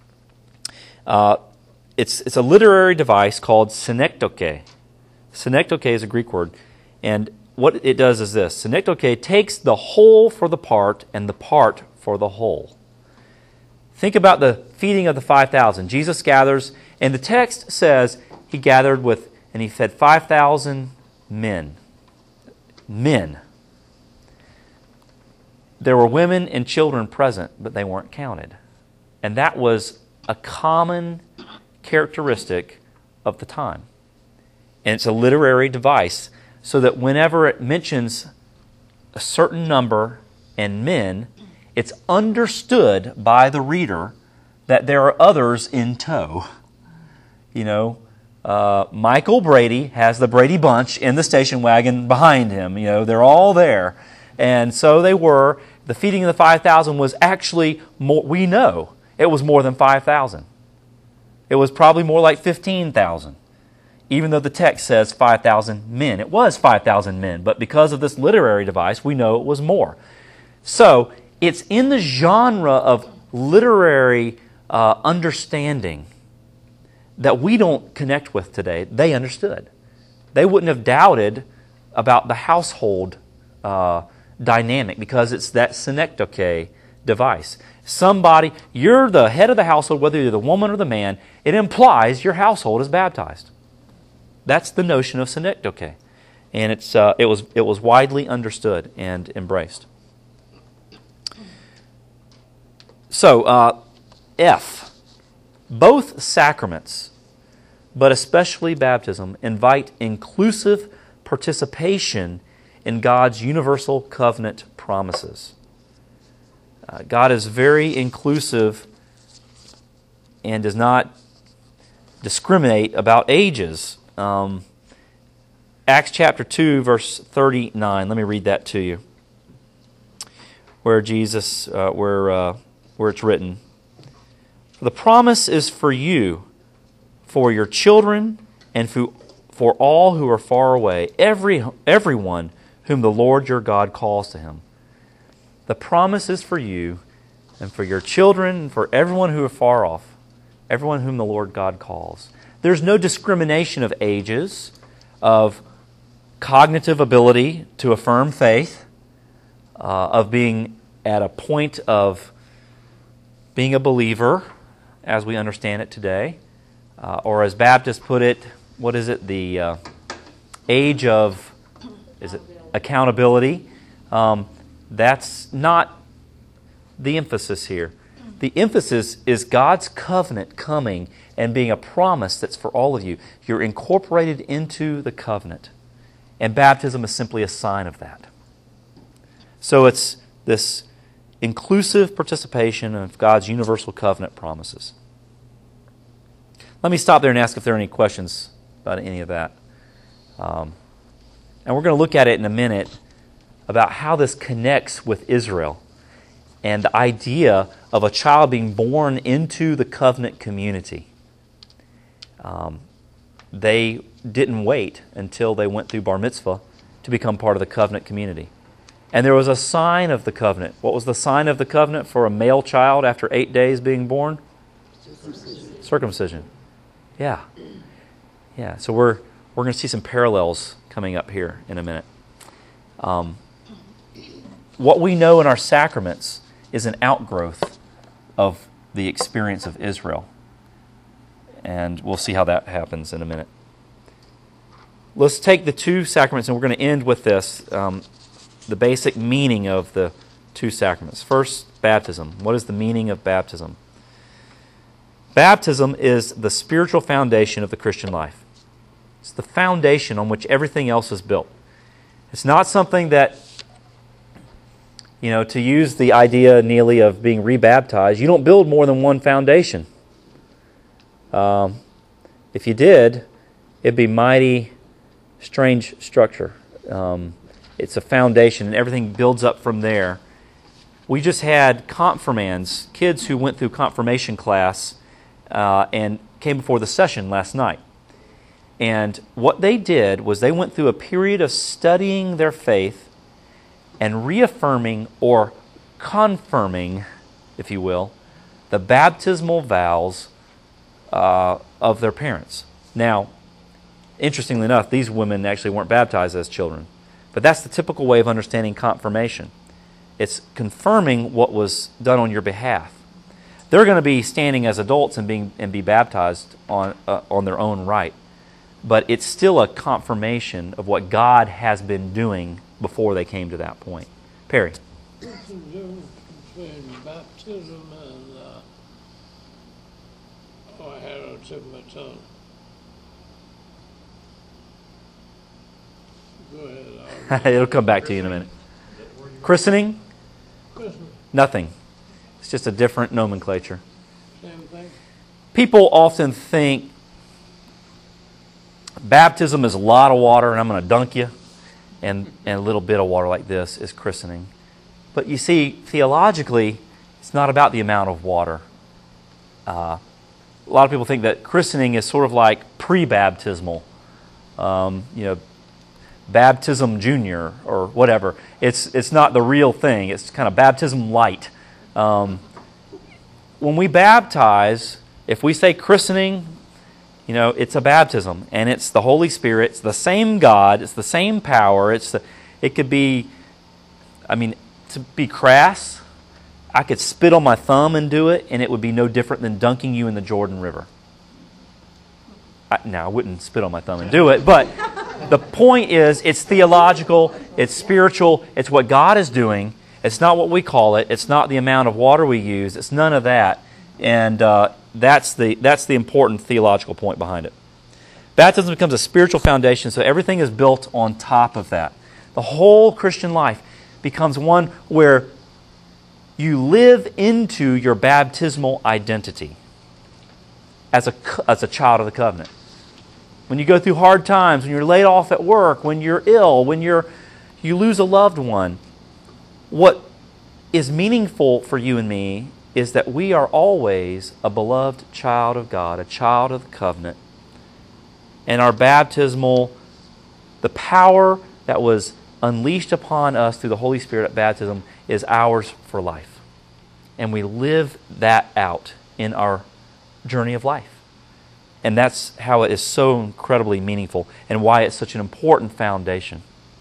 It's a literary device called synecdoche. Synecdoche is a Greek word, and what it does is this. Synecdoche takes the whole for the part and the part for the whole. Think about the feeding of the 5,000. Jesus gathers, and the text says he gathered with, and he fed 5,000 men. Men. There were women and children present, but they weren't counted. And that was a common characteristic of the time. And it's a literary device so that whenever it mentions a certain number and men, It's understood by the reader that there are others in tow. You know, Michael Brady has the Brady Bunch in the station wagon behind him. You know, they're all there. And so they were. The feeding of the 5,000 was actually more, we know it was more than 5,000. It was probably more like 15,000. Even though the text says 5,000 men. It was 5,000 men, but because of this literary device, we know it was more. So, it's in the genre of literary understanding that we don't connect with today. They understood. They wouldn't have doubted about the household dynamic because it's that synecdoche device. Somebody, you're the head of the household, whether you're the woman or the man, it implies your household is baptized. That's the notion of synecdoche. And it was widely understood and embraced. So, F. Both sacraments, but especially baptism, invite inclusive participation in God's universal covenant promises. God is very inclusive and does not discriminate about ages. Acts chapter 2, verse 39. Let me read that to you. Where Jesus, where it's written, "For the promise is for you, for your children, and for all who are far away, everyone whom the Lord your God calls to Him." The promise is for you, and for your children, and for everyone who are far off, everyone whom the Lord God calls. There's no discrimination of ages, of cognitive ability to affirm faith, of being at a point of being a believer, as we understand it today, or as Baptists put it, what is it? The age of, is it accountability? That's not the emphasis here. The emphasis is God's covenant coming and being a promise that's for all of you. You're incorporated into the covenant. And baptism is simply a sign of that. So it's this inclusive participation of God's universal covenant promises. Let me stop there and ask if there are any questions about any of that. And we're going to look at it in a minute about how this connects with Israel and the idea of a child being born into the covenant community. They didn't wait until they went through bar mitzvah to become part of the covenant community. And there was a sign of the covenant. What was the sign of the covenant for a male child after 8 days being born? Circumcision. Yeah. So we're going to see some parallels coming up here in a minute. What we know in our sacraments is an outgrowth of the experience of Israel. And we'll see how that happens in a minute. Let's take the two sacraments, and we're going to end with this, the basic meaning of the two sacraments. First, baptism. What is the meaning of baptism? Baptism is the spiritual foundation of the Christian life. It's the foundation on which everything else is built. It's not something that, to use the idea, Neely, of being rebaptized, you don't build more than one foundation. If you did, it'd be mighty strange structure. It's a foundation, and everything builds up from there. We just had confirmands, kids who went through confirmation class and came before the session last night. And what they did was they went through a period of studying their faith and reaffirming or confirming, if you will, the baptismal vows of their parents. Now, interestingly enough, these women actually weren't baptized as children. But that's the typical way of understanding confirmation. It's confirming what was done on your behalf. They're going to be standing as adults and be baptized on their own right. But it's still a confirmation of what God has been doing before they came to that point. Perry. What's the difference between baptism and, I had it on the tip of my tongue. Go ahead. It'll come back to you in a minute. Christening? Christmas. Nothing. It's just a different nomenclature. Same thing. People often think baptism is a lot of water and I'm going to dunk you, and a little bit of water like this is christening. But you see, theologically, it's not about the amount of water. A lot of people think that christening is sort of like pre-baptismal, baptism junior or whatever. It's not the real thing. It's kind of baptism light. When we baptize, if we say christening, it's a baptism, and it's the Holy Spirit. It's the same God. It's the same power. It could be, to be crass, I could spit on my thumb and do it, and it would be no different than dunking you in the Jordan River. I wouldn't spit on my thumb and do it, but the point is, it's theological, it's spiritual, it's what God is doing. It's not what we call it. It's not the amount of water we use. It's none of that. And that's the important theological point behind it. Baptism becomes a spiritual foundation, so everything is built on top of that. The whole Christian life becomes one where you live into your baptismal identity as a child of the covenant. When you go through hard times, when you're laid off at work, when you're ill, when you lose a loved one, what is meaningful for you and me is that we are always a beloved child of God, a child of the covenant. And our baptismal, the power that was unleashed upon us through the Holy Spirit at baptism is ours for life. And we live that out in our journey of life. And that's how it is so incredibly meaningful and why it's such an important foundation.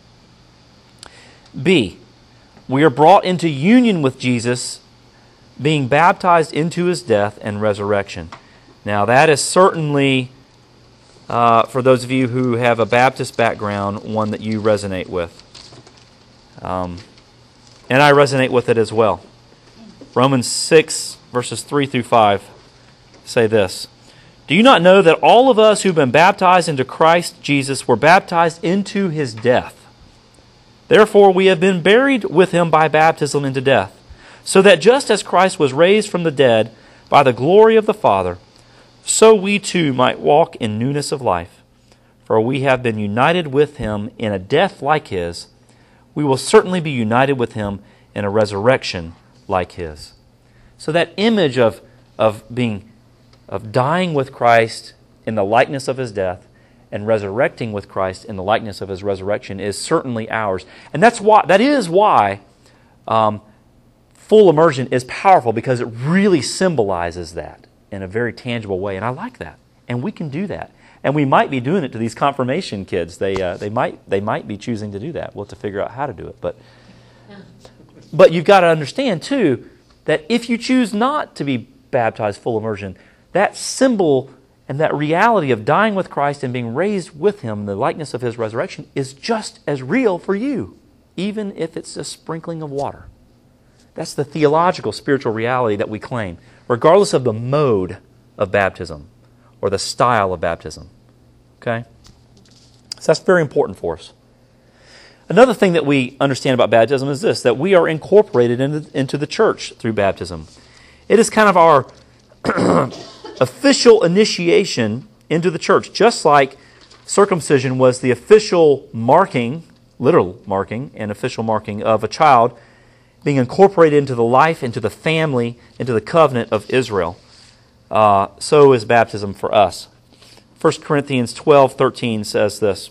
B, we are brought into union with Jesus, being baptized into His death and resurrection. Now that is certainly, for those of you who have a Baptist background, one that you resonate with. And I resonate with it as well. Romans 6, verses 3 through 5 say this. Do you not know that all of us who've been baptized into Christ Jesus were baptized into His death? Therefore we have been buried with Him by baptism into death, so that just as Christ was raised from the dead by the glory of the Father, so we too might walk in newness of life. For we have been united with Him in a death like His. We will certainly be united with Him in a resurrection like His. So that image of dying with Christ in the likeness of His death and resurrecting with Christ in the likeness of His resurrection is certainly ours. And that is why full immersion is powerful, because it really symbolizes that in a very tangible way. And I like that. And we can do that. And we might be doing it to these confirmation kids. They might be choosing to do that. We'll have to figure out how to do it. But you've got to understand, too, that if you choose not to be baptized full immersion, that symbol and that reality of dying with Christ and being raised with Him in the likeness of His resurrection is just as real for you, even if it's a sprinkling of water. That's the theological, spiritual reality that we claim, regardless of the mode of baptism or the style of baptism. Okay? So that's very important for us. Another thing that we understand about baptism is this, that we are incorporated into the church through baptism. It is kind of our official initiation into the church, just like circumcision was the official marking, literal marking and official marking of a child being incorporated into the life, into the family, into the covenant of Israel. So is baptism for us. 1 Corinthians 12:13 says this,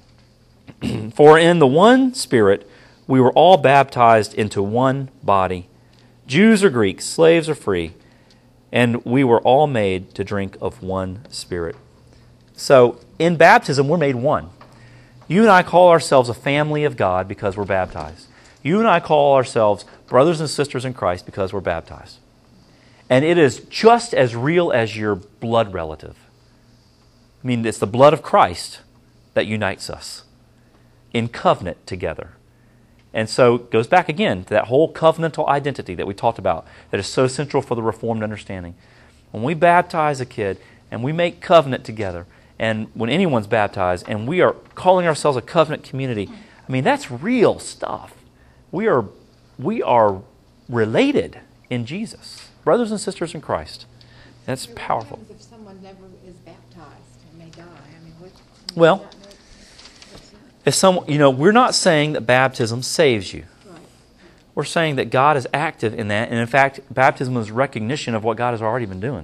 For in the one Spirit we were all baptized into one body, Jews or Greeks, slaves or free, and we were all made to drink of one Spirit. So in baptism we're made one. You and I call ourselves a family of God because we're baptized. You and I call ourselves brothers and sisters in Christ because we're baptized. And it is just as real as your blood relative. I mean, it's the blood of Christ that unites us in covenant together. And so it goes back again to that whole covenantal identity that we talked about that is so central for the Reformed understanding. When we baptize a kid and we make covenant together, and when anyone's baptized and we are calling ourselves a covenant community, I mean, that's real stuff. We are related in Jesus. Brothers and sisters in Christ. That's powerful. What happens if someone never is baptized and they die? I mean, what? Well, does that make- what's that? if some, we're not saying that baptism saves you. Right. We're saying that God is active in that, and in fact, baptism is recognition of what God has already been doing.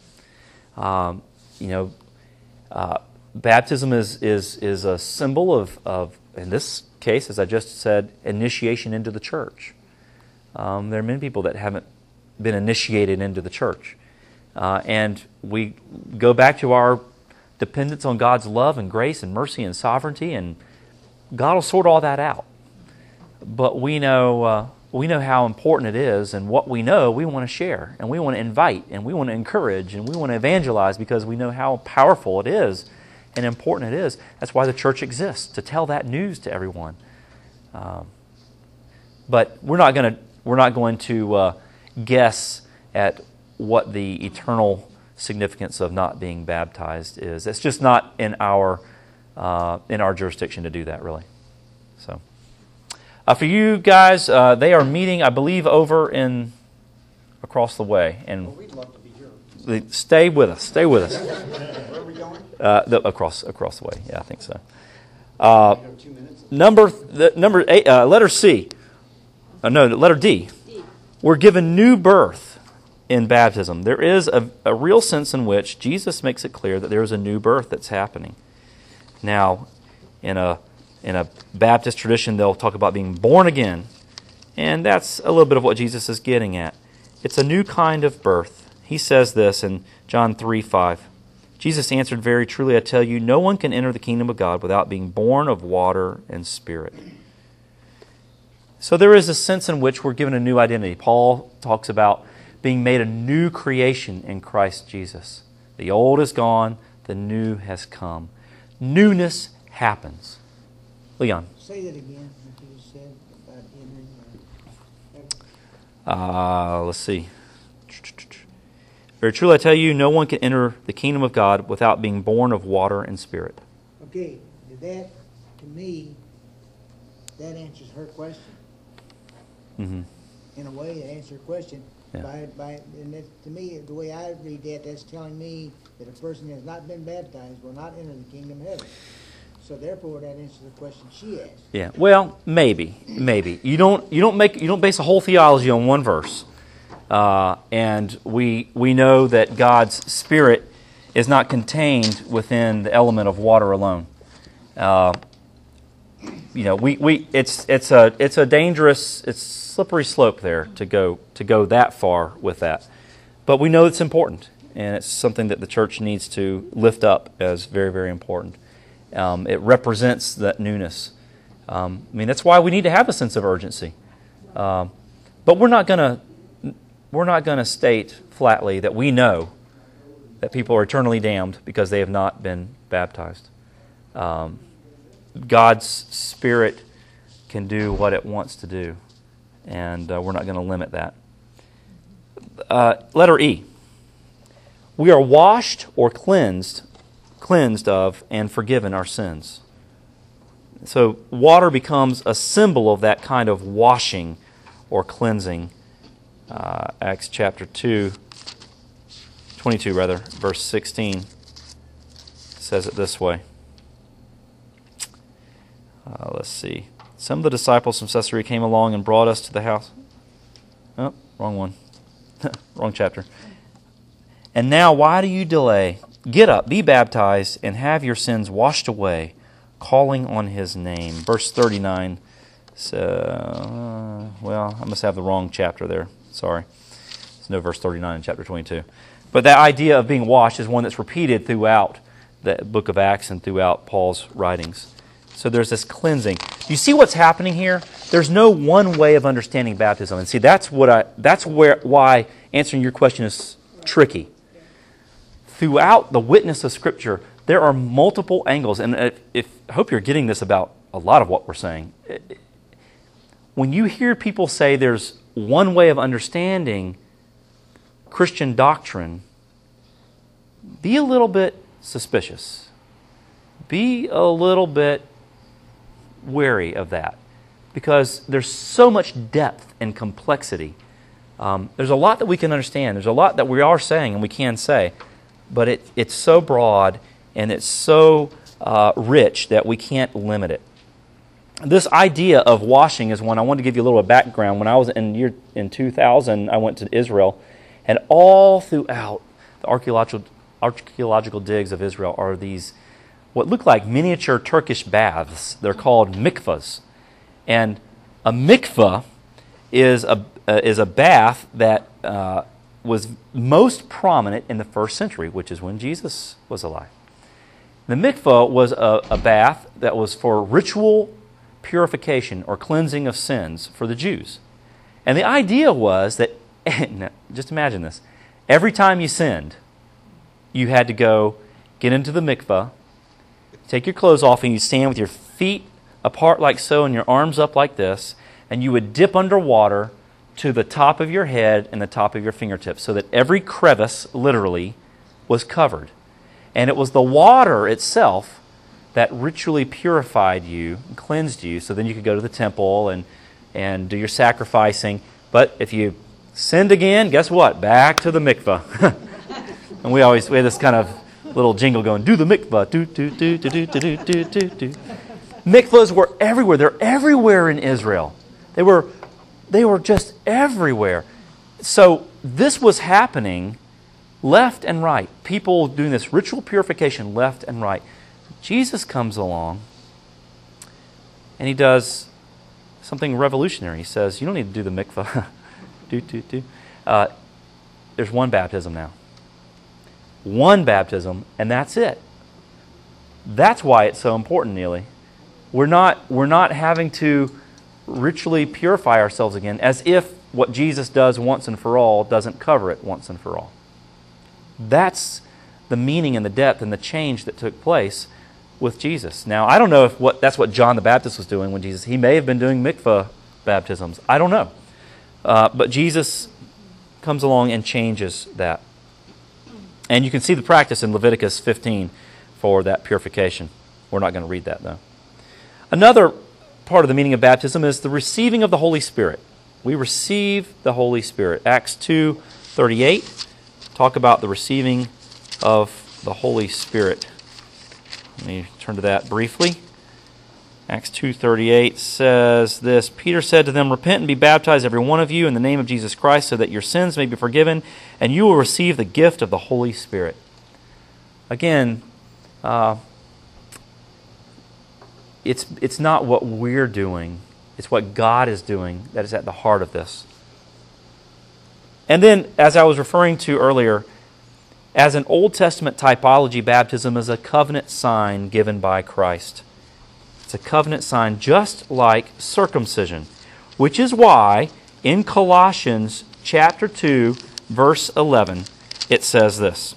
Baptism is a symbol of, in this case, as I just said, initiation into the church. There are many people that haven't been initiated into the church. And we go back to our dependence on God's love and grace and mercy and sovereignty, and God will sort all that out. But we know how important it is, and what we know we want to share, and we want to invite, and we want to encourage, and we want to evangelize because we know how powerful it is and important it is. That's why the church exists, to tell that news to everyone. But we're not going to guess at what the eternal significance of not being baptized is. It's just not in our jurisdiction to do that, really. So, for you guys, they are meeting, I believe, over across the way, and We'd love to be here. stay with us. Stay with us. Where are we going? Across the way. Yeah, I think so. You have 2 minutes? Number 8, letter C. Letter D. We're given new birth in baptism. There is a real sense in which Jesus makes it clear that there is a new birth that's happening. Now, in a Baptist tradition, they'll talk about being born again, and that's a little bit of what Jesus is getting at. It's a new kind of birth. He says this in John 3:5. Jesus answered, "Very truly I tell you, no one can enter the kingdom of God without being born of water and spirit." So there is a sense in which we're given a new identity. Paul talks about being made a new creation in Christ Jesus. The old is gone, the new has come. Newness happens. Leon. Say that again, what you said about entering. Let's see. Very truly I tell you, no one can enter the kingdom of God without being born of water and spirit. Okay, that, to me, that answers her question. Mm-hmm. In a way, it answers her question. Yeah. And to me, the way I read that, that's telling me that a person who has not been baptized will not enter the kingdom of heaven. So therefore, that answers the question she asked. Yeah. Well, maybe. You don't base a whole theology on one verse. And we know that God's Spirit is not contained within the element of water alone. It's a dangerous, it's slippery slope there to go that far with that. But we know it's important, and it's something that the church needs to lift up as very, very important. It represents that newness. That's why we need to have a sense of urgency. But we're not going to state flatly that we know that people are eternally damned because they have not been baptized. God's Spirit can do what it wants to do, and we're not going to limit that. Letter E. We are washed or cleansed of and forgiven our sins. So water becomes a symbol of that kind of washing or cleansing. Acts chapter 22, verse 16 says it this way. Let's see. Some of the disciples from Caesarea came along and brought us to the house. Oh, wrong one. Wrong chapter. And now, why do you delay? Get up, be baptized, and have your sins washed away, calling on His name. Verse 39. I must have the wrong chapter there. Sorry. There's no verse 39 in chapter 22. But that idea of being washed is one that's repeated throughout the book of Acts and throughout Paul's writings. So there's this cleansing. You see what's happening here? There's no one way of understanding baptism. And see, that's why answering your question is tricky. Throughout the witness of Scripture, there are multiple angles. And I hope you're getting this about a lot of what we're saying. When you hear people say there's one way of understanding Christian doctrine, be a little bit suspicious. Be a little bit wary of that, because there's so much depth and complexity There's a lot that we can understand. There's a lot that we are saying and we can say, but it's so broad and it's so rich that we can't limit it. This idea of washing is one I wanted to give you a little background. When I was in 2000, I went to Israel, and all throughout the archaeological digs of Israel are these what look like miniature Turkish baths. They're called mikvahs, and a mikvah is a bath that was most prominent in the first century, which is when Jesus was alive. The mikvah was a bath that was for ritual purification or cleansing of sins for the Jews. And the idea was that, just imagine this, every time you sinned, you had to go get into the mikvah, take your clothes off, and you stand with your feet apart like so and your arms up like this, and you would dip underwater to the top of your head and the top of your fingertips so that every crevice, literally, was covered. And it was the water itself that ritually purified you and cleansed you, so then you could go to the temple and do your sacrificing. But if you sinned again, guess what? Back to the mikvah. And we had this kind of little jingle going, do the mikvah, do, do, do, do, do, do, do, do, do. Mikvahs were everywhere. They're everywhere in Israel. They were just everywhere. So this was happening left and right. People doing this ritual purification left and right. Jesus comes along and he does something revolutionary. He says, you don't need to do the mikvah. There's one baptism now. One baptism, and that's it. That's why it's so important, Neely. We're not having to ritually purify ourselves again, as if what Jesus does once and for all doesn't cover it once and for all. That's the meaning and the depth and the change that took place with Jesus. Now, I don't know if that's what John the Baptist was doing when Jesus. He may have been doing mikvah baptisms. I don't know. But Jesus comes along and changes that. And you can see the practice in Leviticus 15 for that purification. We're not going to read that, though. Another part of the meaning of baptism is the receiving of the Holy Spirit. We receive the Holy Spirit. Acts 2:38 talk about the receiving of the Holy Spirit. Let me turn to that briefly. Acts 2:38 says this, Peter said to them, repent and be baptized every one of you in the name of Jesus Christ so that your sins may be forgiven and you will receive the gift of the Holy Spirit. Again, it's not what we're doing, it's what God is doing that is at the heart of this. And then, as I was referring to earlier, as an Old Testament typology, baptism is a covenant sign given by Christ. It's a covenant sign just like circumcision, which is why in Colossians chapter 2, verse 11, it says this.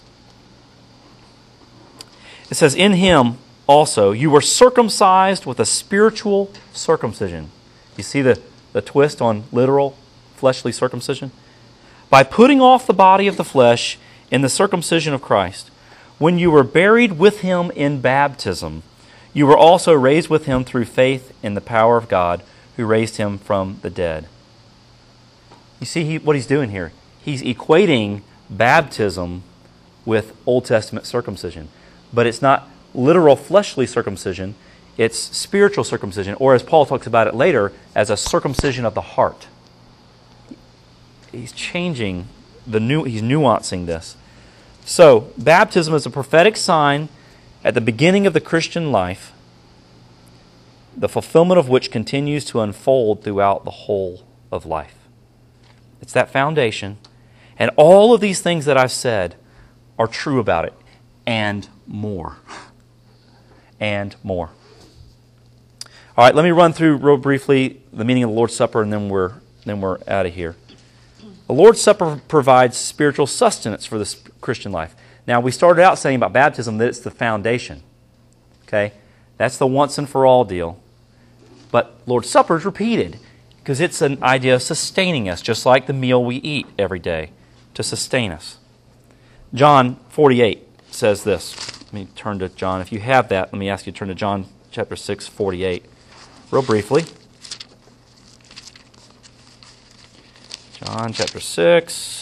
It says, in Him also you were circumcised with a spiritual circumcision. You see the twist on literal fleshly circumcision? By putting off the body of the flesh in the circumcision of Christ. When you were buried with Him in baptism, you were also raised with Him through faith in the power of God who raised Him from the dead. You see what He's doing here? He's equating baptism with Old Testament circumcision. But it's not literal fleshly circumcision, it's spiritual circumcision, or as Paul talks about it later, as a circumcision of the heart. He's changing he's nuancing this. So, baptism is a prophetic sign at the beginning of the Christian life, the fulfillment of which continues to unfold throughout the whole of life. It's that foundation. And all of these things that I've said are true about it. And more. And more. All right, let me run through real briefly the meaning of the Lord's Supper, and then we're out of here. The Lord's Supper provides spiritual sustenance for the Christian life. Now, we started out saying about baptism that it's the foundation. Okay? That's the once and for all deal. But Lord's Supper is repeated because it's an idea of sustaining us, just like the meal we eat every day, to sustain us. John 48 says this. Let me turn to John. If you have that, let me ask you to turn to John chapter 6, 48. Real briefly. John chapter 6,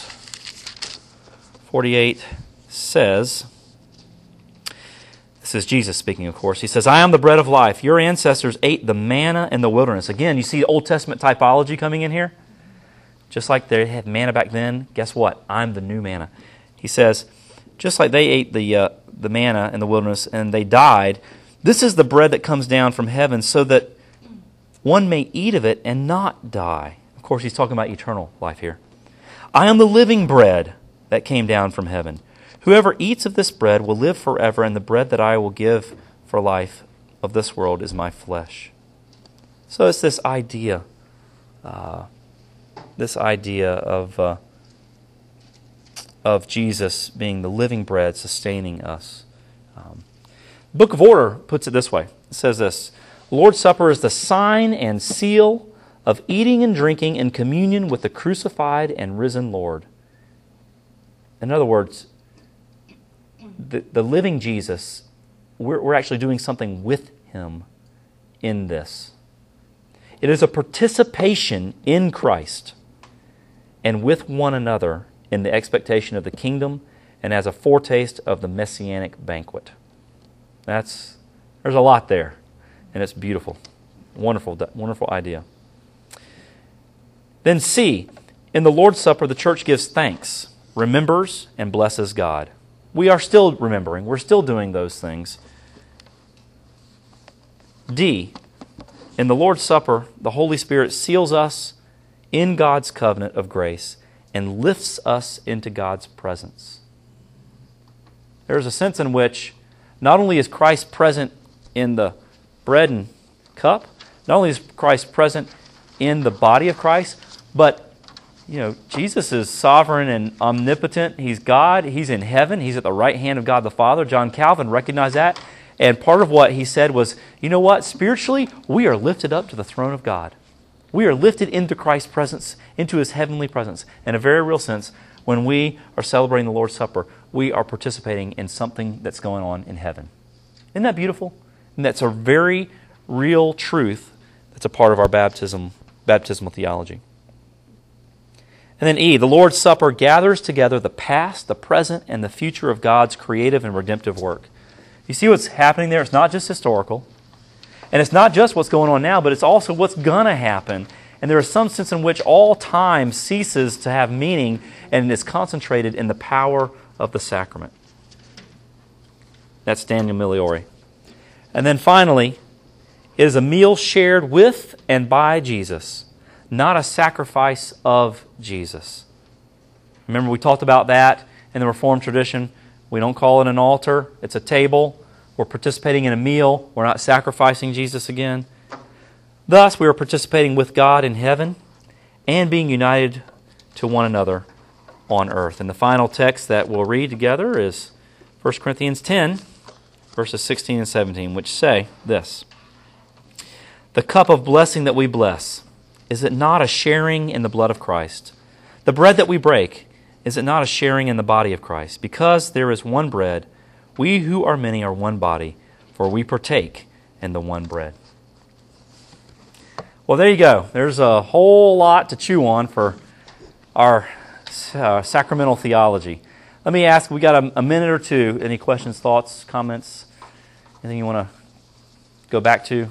48 says, this is Jesus speaking, of course. He says, I am the bread of life. Your ancestors ate the manna in the wilderness. Again, you see Old Testament typology coming in here? Just like they had manna back then, guess what? I'm the new manna. He says, just like they ate the manna in the wilderness and they died, this is the bread that comes down from heaven so that one may eat of it and not die. Of course, he's talking about eternal life here. I am the living bread that came down from heaven. Whoever eats of this bread will live forever, and the bread that I will give for life of this world is my flesh. So it's this idea of Jesus being the living bread sustaining us. Book of Order puts it this way. It says this, the Lord's Supper is the sign and seal of eating and drinking in communion with the crucified and risen Lord. In other words, the living Jesus, we're actually doing something with Him in this. It is a participation in Christ and with one another in the expectation of the kingdom and as a foretaste of the messianic banquet. There's a lot there, and it's beautiful. Wonderful, wonderful idea. Then C, in the Lord's Supper, the church gives thanks, remembers, and blesses God. We are still remembering. We're still doing those things. D, in the Lord's Supper, the Holy Spirit seals us in God's covenant of grace and lifts us into God's presence. There's a sense in which not only is Christ present in the bread and cup, not only is Christ present in the body of Christ, but Jesus is sovereign and omnipotent. He's God. He's in heaven. He's at the right hand of God the Father. John Calvin recognized that. And part of what he said was, you know what? Spiritually, we are lifted up to the throne of God. We are lifted into Christ's presence, into His heavenly presence. In a very real sense, when we are celebrating the Lord's Supper, we are participating in something that's going on in heaven. Isn't that beautiful? And that's a very real truth that's a part of our baptismal theology. And then E, the Lord's Supper gathers together the past, the present, and the future of God's creative and redemptive work. You see what's happening there? It's not just historical. And it's not just what's going on now, but it's also what's going to happen. And there is some sense in which all time ceases to have meaning and is concentrated in the power of the sacrament. That's Daniel Migliore. And then finally, it is a meal shared with and by Jesus, not a sacrifice of Jesus. Remember, we talked about that in the Reformed tradition. We don't call it an altar. It's a table. We're participating in a meal. We're not sacrificing Jesus again. Thus, we are participating with God in heaven and being united to one another on earth. And the final text that we'll read together is 1 Corinthians 10, verses 16 and 17, which say this, the cup of blessing that we bless, is it not a sharing in the blood of Christ? The bread that we break, is it not a sharing in the body of Christ? Because there is one bread, we who are many are one body, for we partake in the one bread. Well, there you go. There's a whole lot to chew on for our sacramental theology. Let me ask, we got a minute or two. Any questions, thoughts, comments? Anything you want to go back to?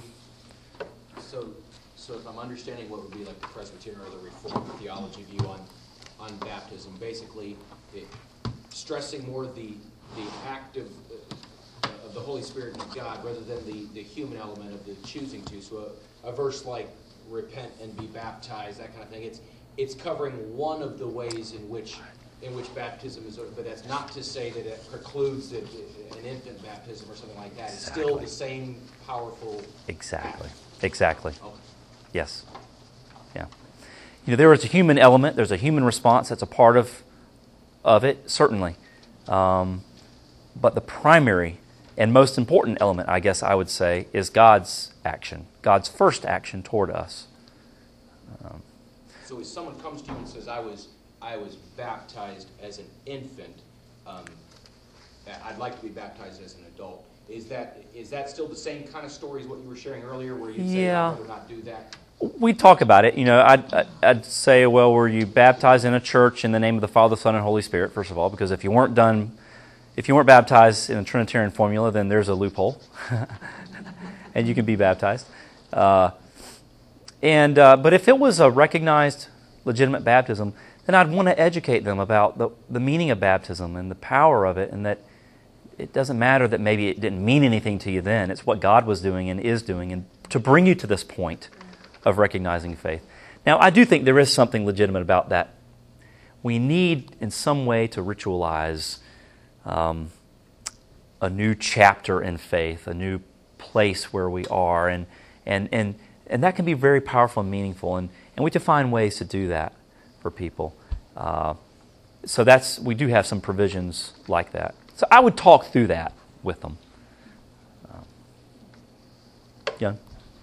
So if I'm understanding what would be like the Presbyterian or the Reformed theology view on baptism, basically stressing more the act of the Holy Spirit and God rather than the human element of the choosing to. So a verse like repent and be baptized, that kind of thing, it's covering one of the ways in which baptism is, but that's not to say that it precludes an infant baptism or something like that. It's still the same powerful Exactly. act. Exactly. Okay. Yes. Yeah. There is a human element. There's a human response that's a part of it, certainly. But the primary and most important element, I guess I would say, is God's action, God's first action toward us. So if someone comes to you and says, I was baptized as an infant, I'd like to be baptized as an adult, is that still the same kind of story as what you were sharing earlier, where you'd say, I'd rather not do that? we talk about it. I'd say, well, were you baptized in a church in the name of the Father, Son, and Holy Spirit, first of all? Because if you weren't baptized in a Trinitarian formula, then there's a loophole. And you can be baptized. But if it was a recognized, legitimate baptism, then I'd want to educate them about the meaning of baptism and the power of it, and that it doesn't matter that maybe it didn't mean anything to you then. It's what God was doing and is doing, and to bring you to this point of recognizing faith. Now, I do think there is something legitimate about that. We need, in some way, to ritualize a new chapter in faith, a new place where we are, and that can be very powerful and meaningful, and we have to find ways to do that for people. So we do have some provisions like that. So I would talk through that with them. Jan?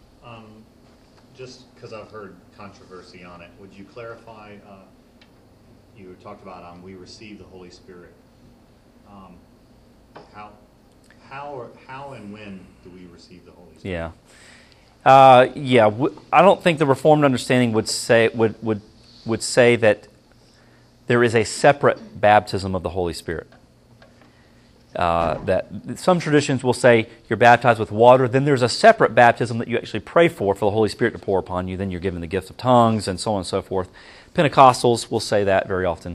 Just because I've heard controversy on it, would you clarify, you talked about we receive the Holy Spirit. How and when do we receive the Holy Spirit? I don't think the Reformed understanding would say that there is a separate baptism of the Holy Spirit. That some traditions will say you're baptized with water, then there's a separate baptism that you actually pray for the Holy Spirit to pour upon you, then you're given the gift of tongues and so on and so forth. Pentecostals will say that very often.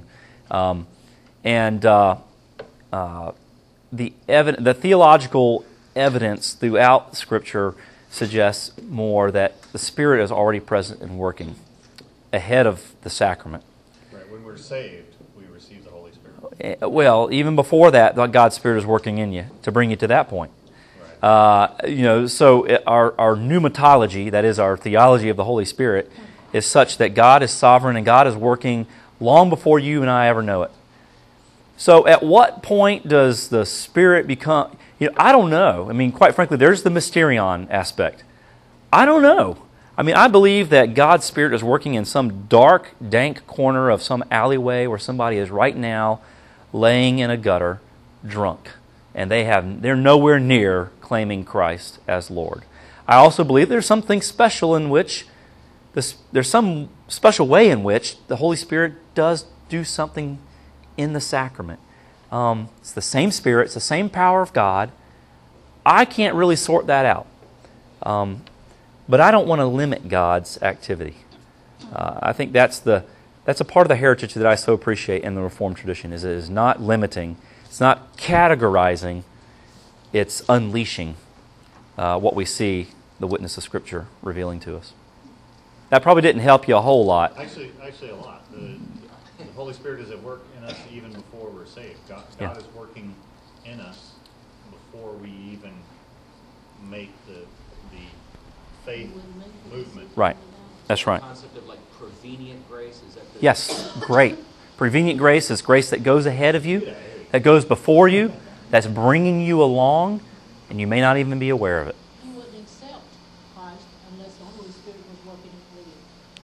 The theological evidence throughout Scripture suggests more that the Spirit is already present and working ahead of the sacrament. Right. When we're saved, we receive the Holy Spirit. Well, even before that, God's Spirit is working in you to bring you to that point. Right. So our pneumatology, that is our theology of the Holy Spirit, is such that God is sovereign and God is working long before you and I ever know it. So at what point does the Spirit become... I don't know. I mean, quite frankly, there's the mysterion aspect. I don't know. I mean, I believe that God's Spirit is working in some dark, dank corner of some alleyway where somebody is right now laying in a gutter, drunk, and they're nowhere near claiming Christ as Lord. I also believe there's something special in which... there's some special way in which the Holy Spirit does do something in the sacrament. It's the same Spirit, it's the same power of God. I can't really sort that out. But I don't want to limit God's activity. I think that's a part of the heritage that I so appreciate in the Reformed tradition, is it is not limiting, it's not categorizing, it's unleashing what we see the witness of Scripture revealing to us. That probably didn't help you a whole lot. Actually a lot. The Holy Spirit is at work in us even before we're saved. God is working in us before we even make the faith movement. Right. That's right. The concept of prevenient grace, is that the... Yes, great. Prevenient grace is grace that goes ahead of you, that goes before you, that's bringing you along, and you may not even be aware of it.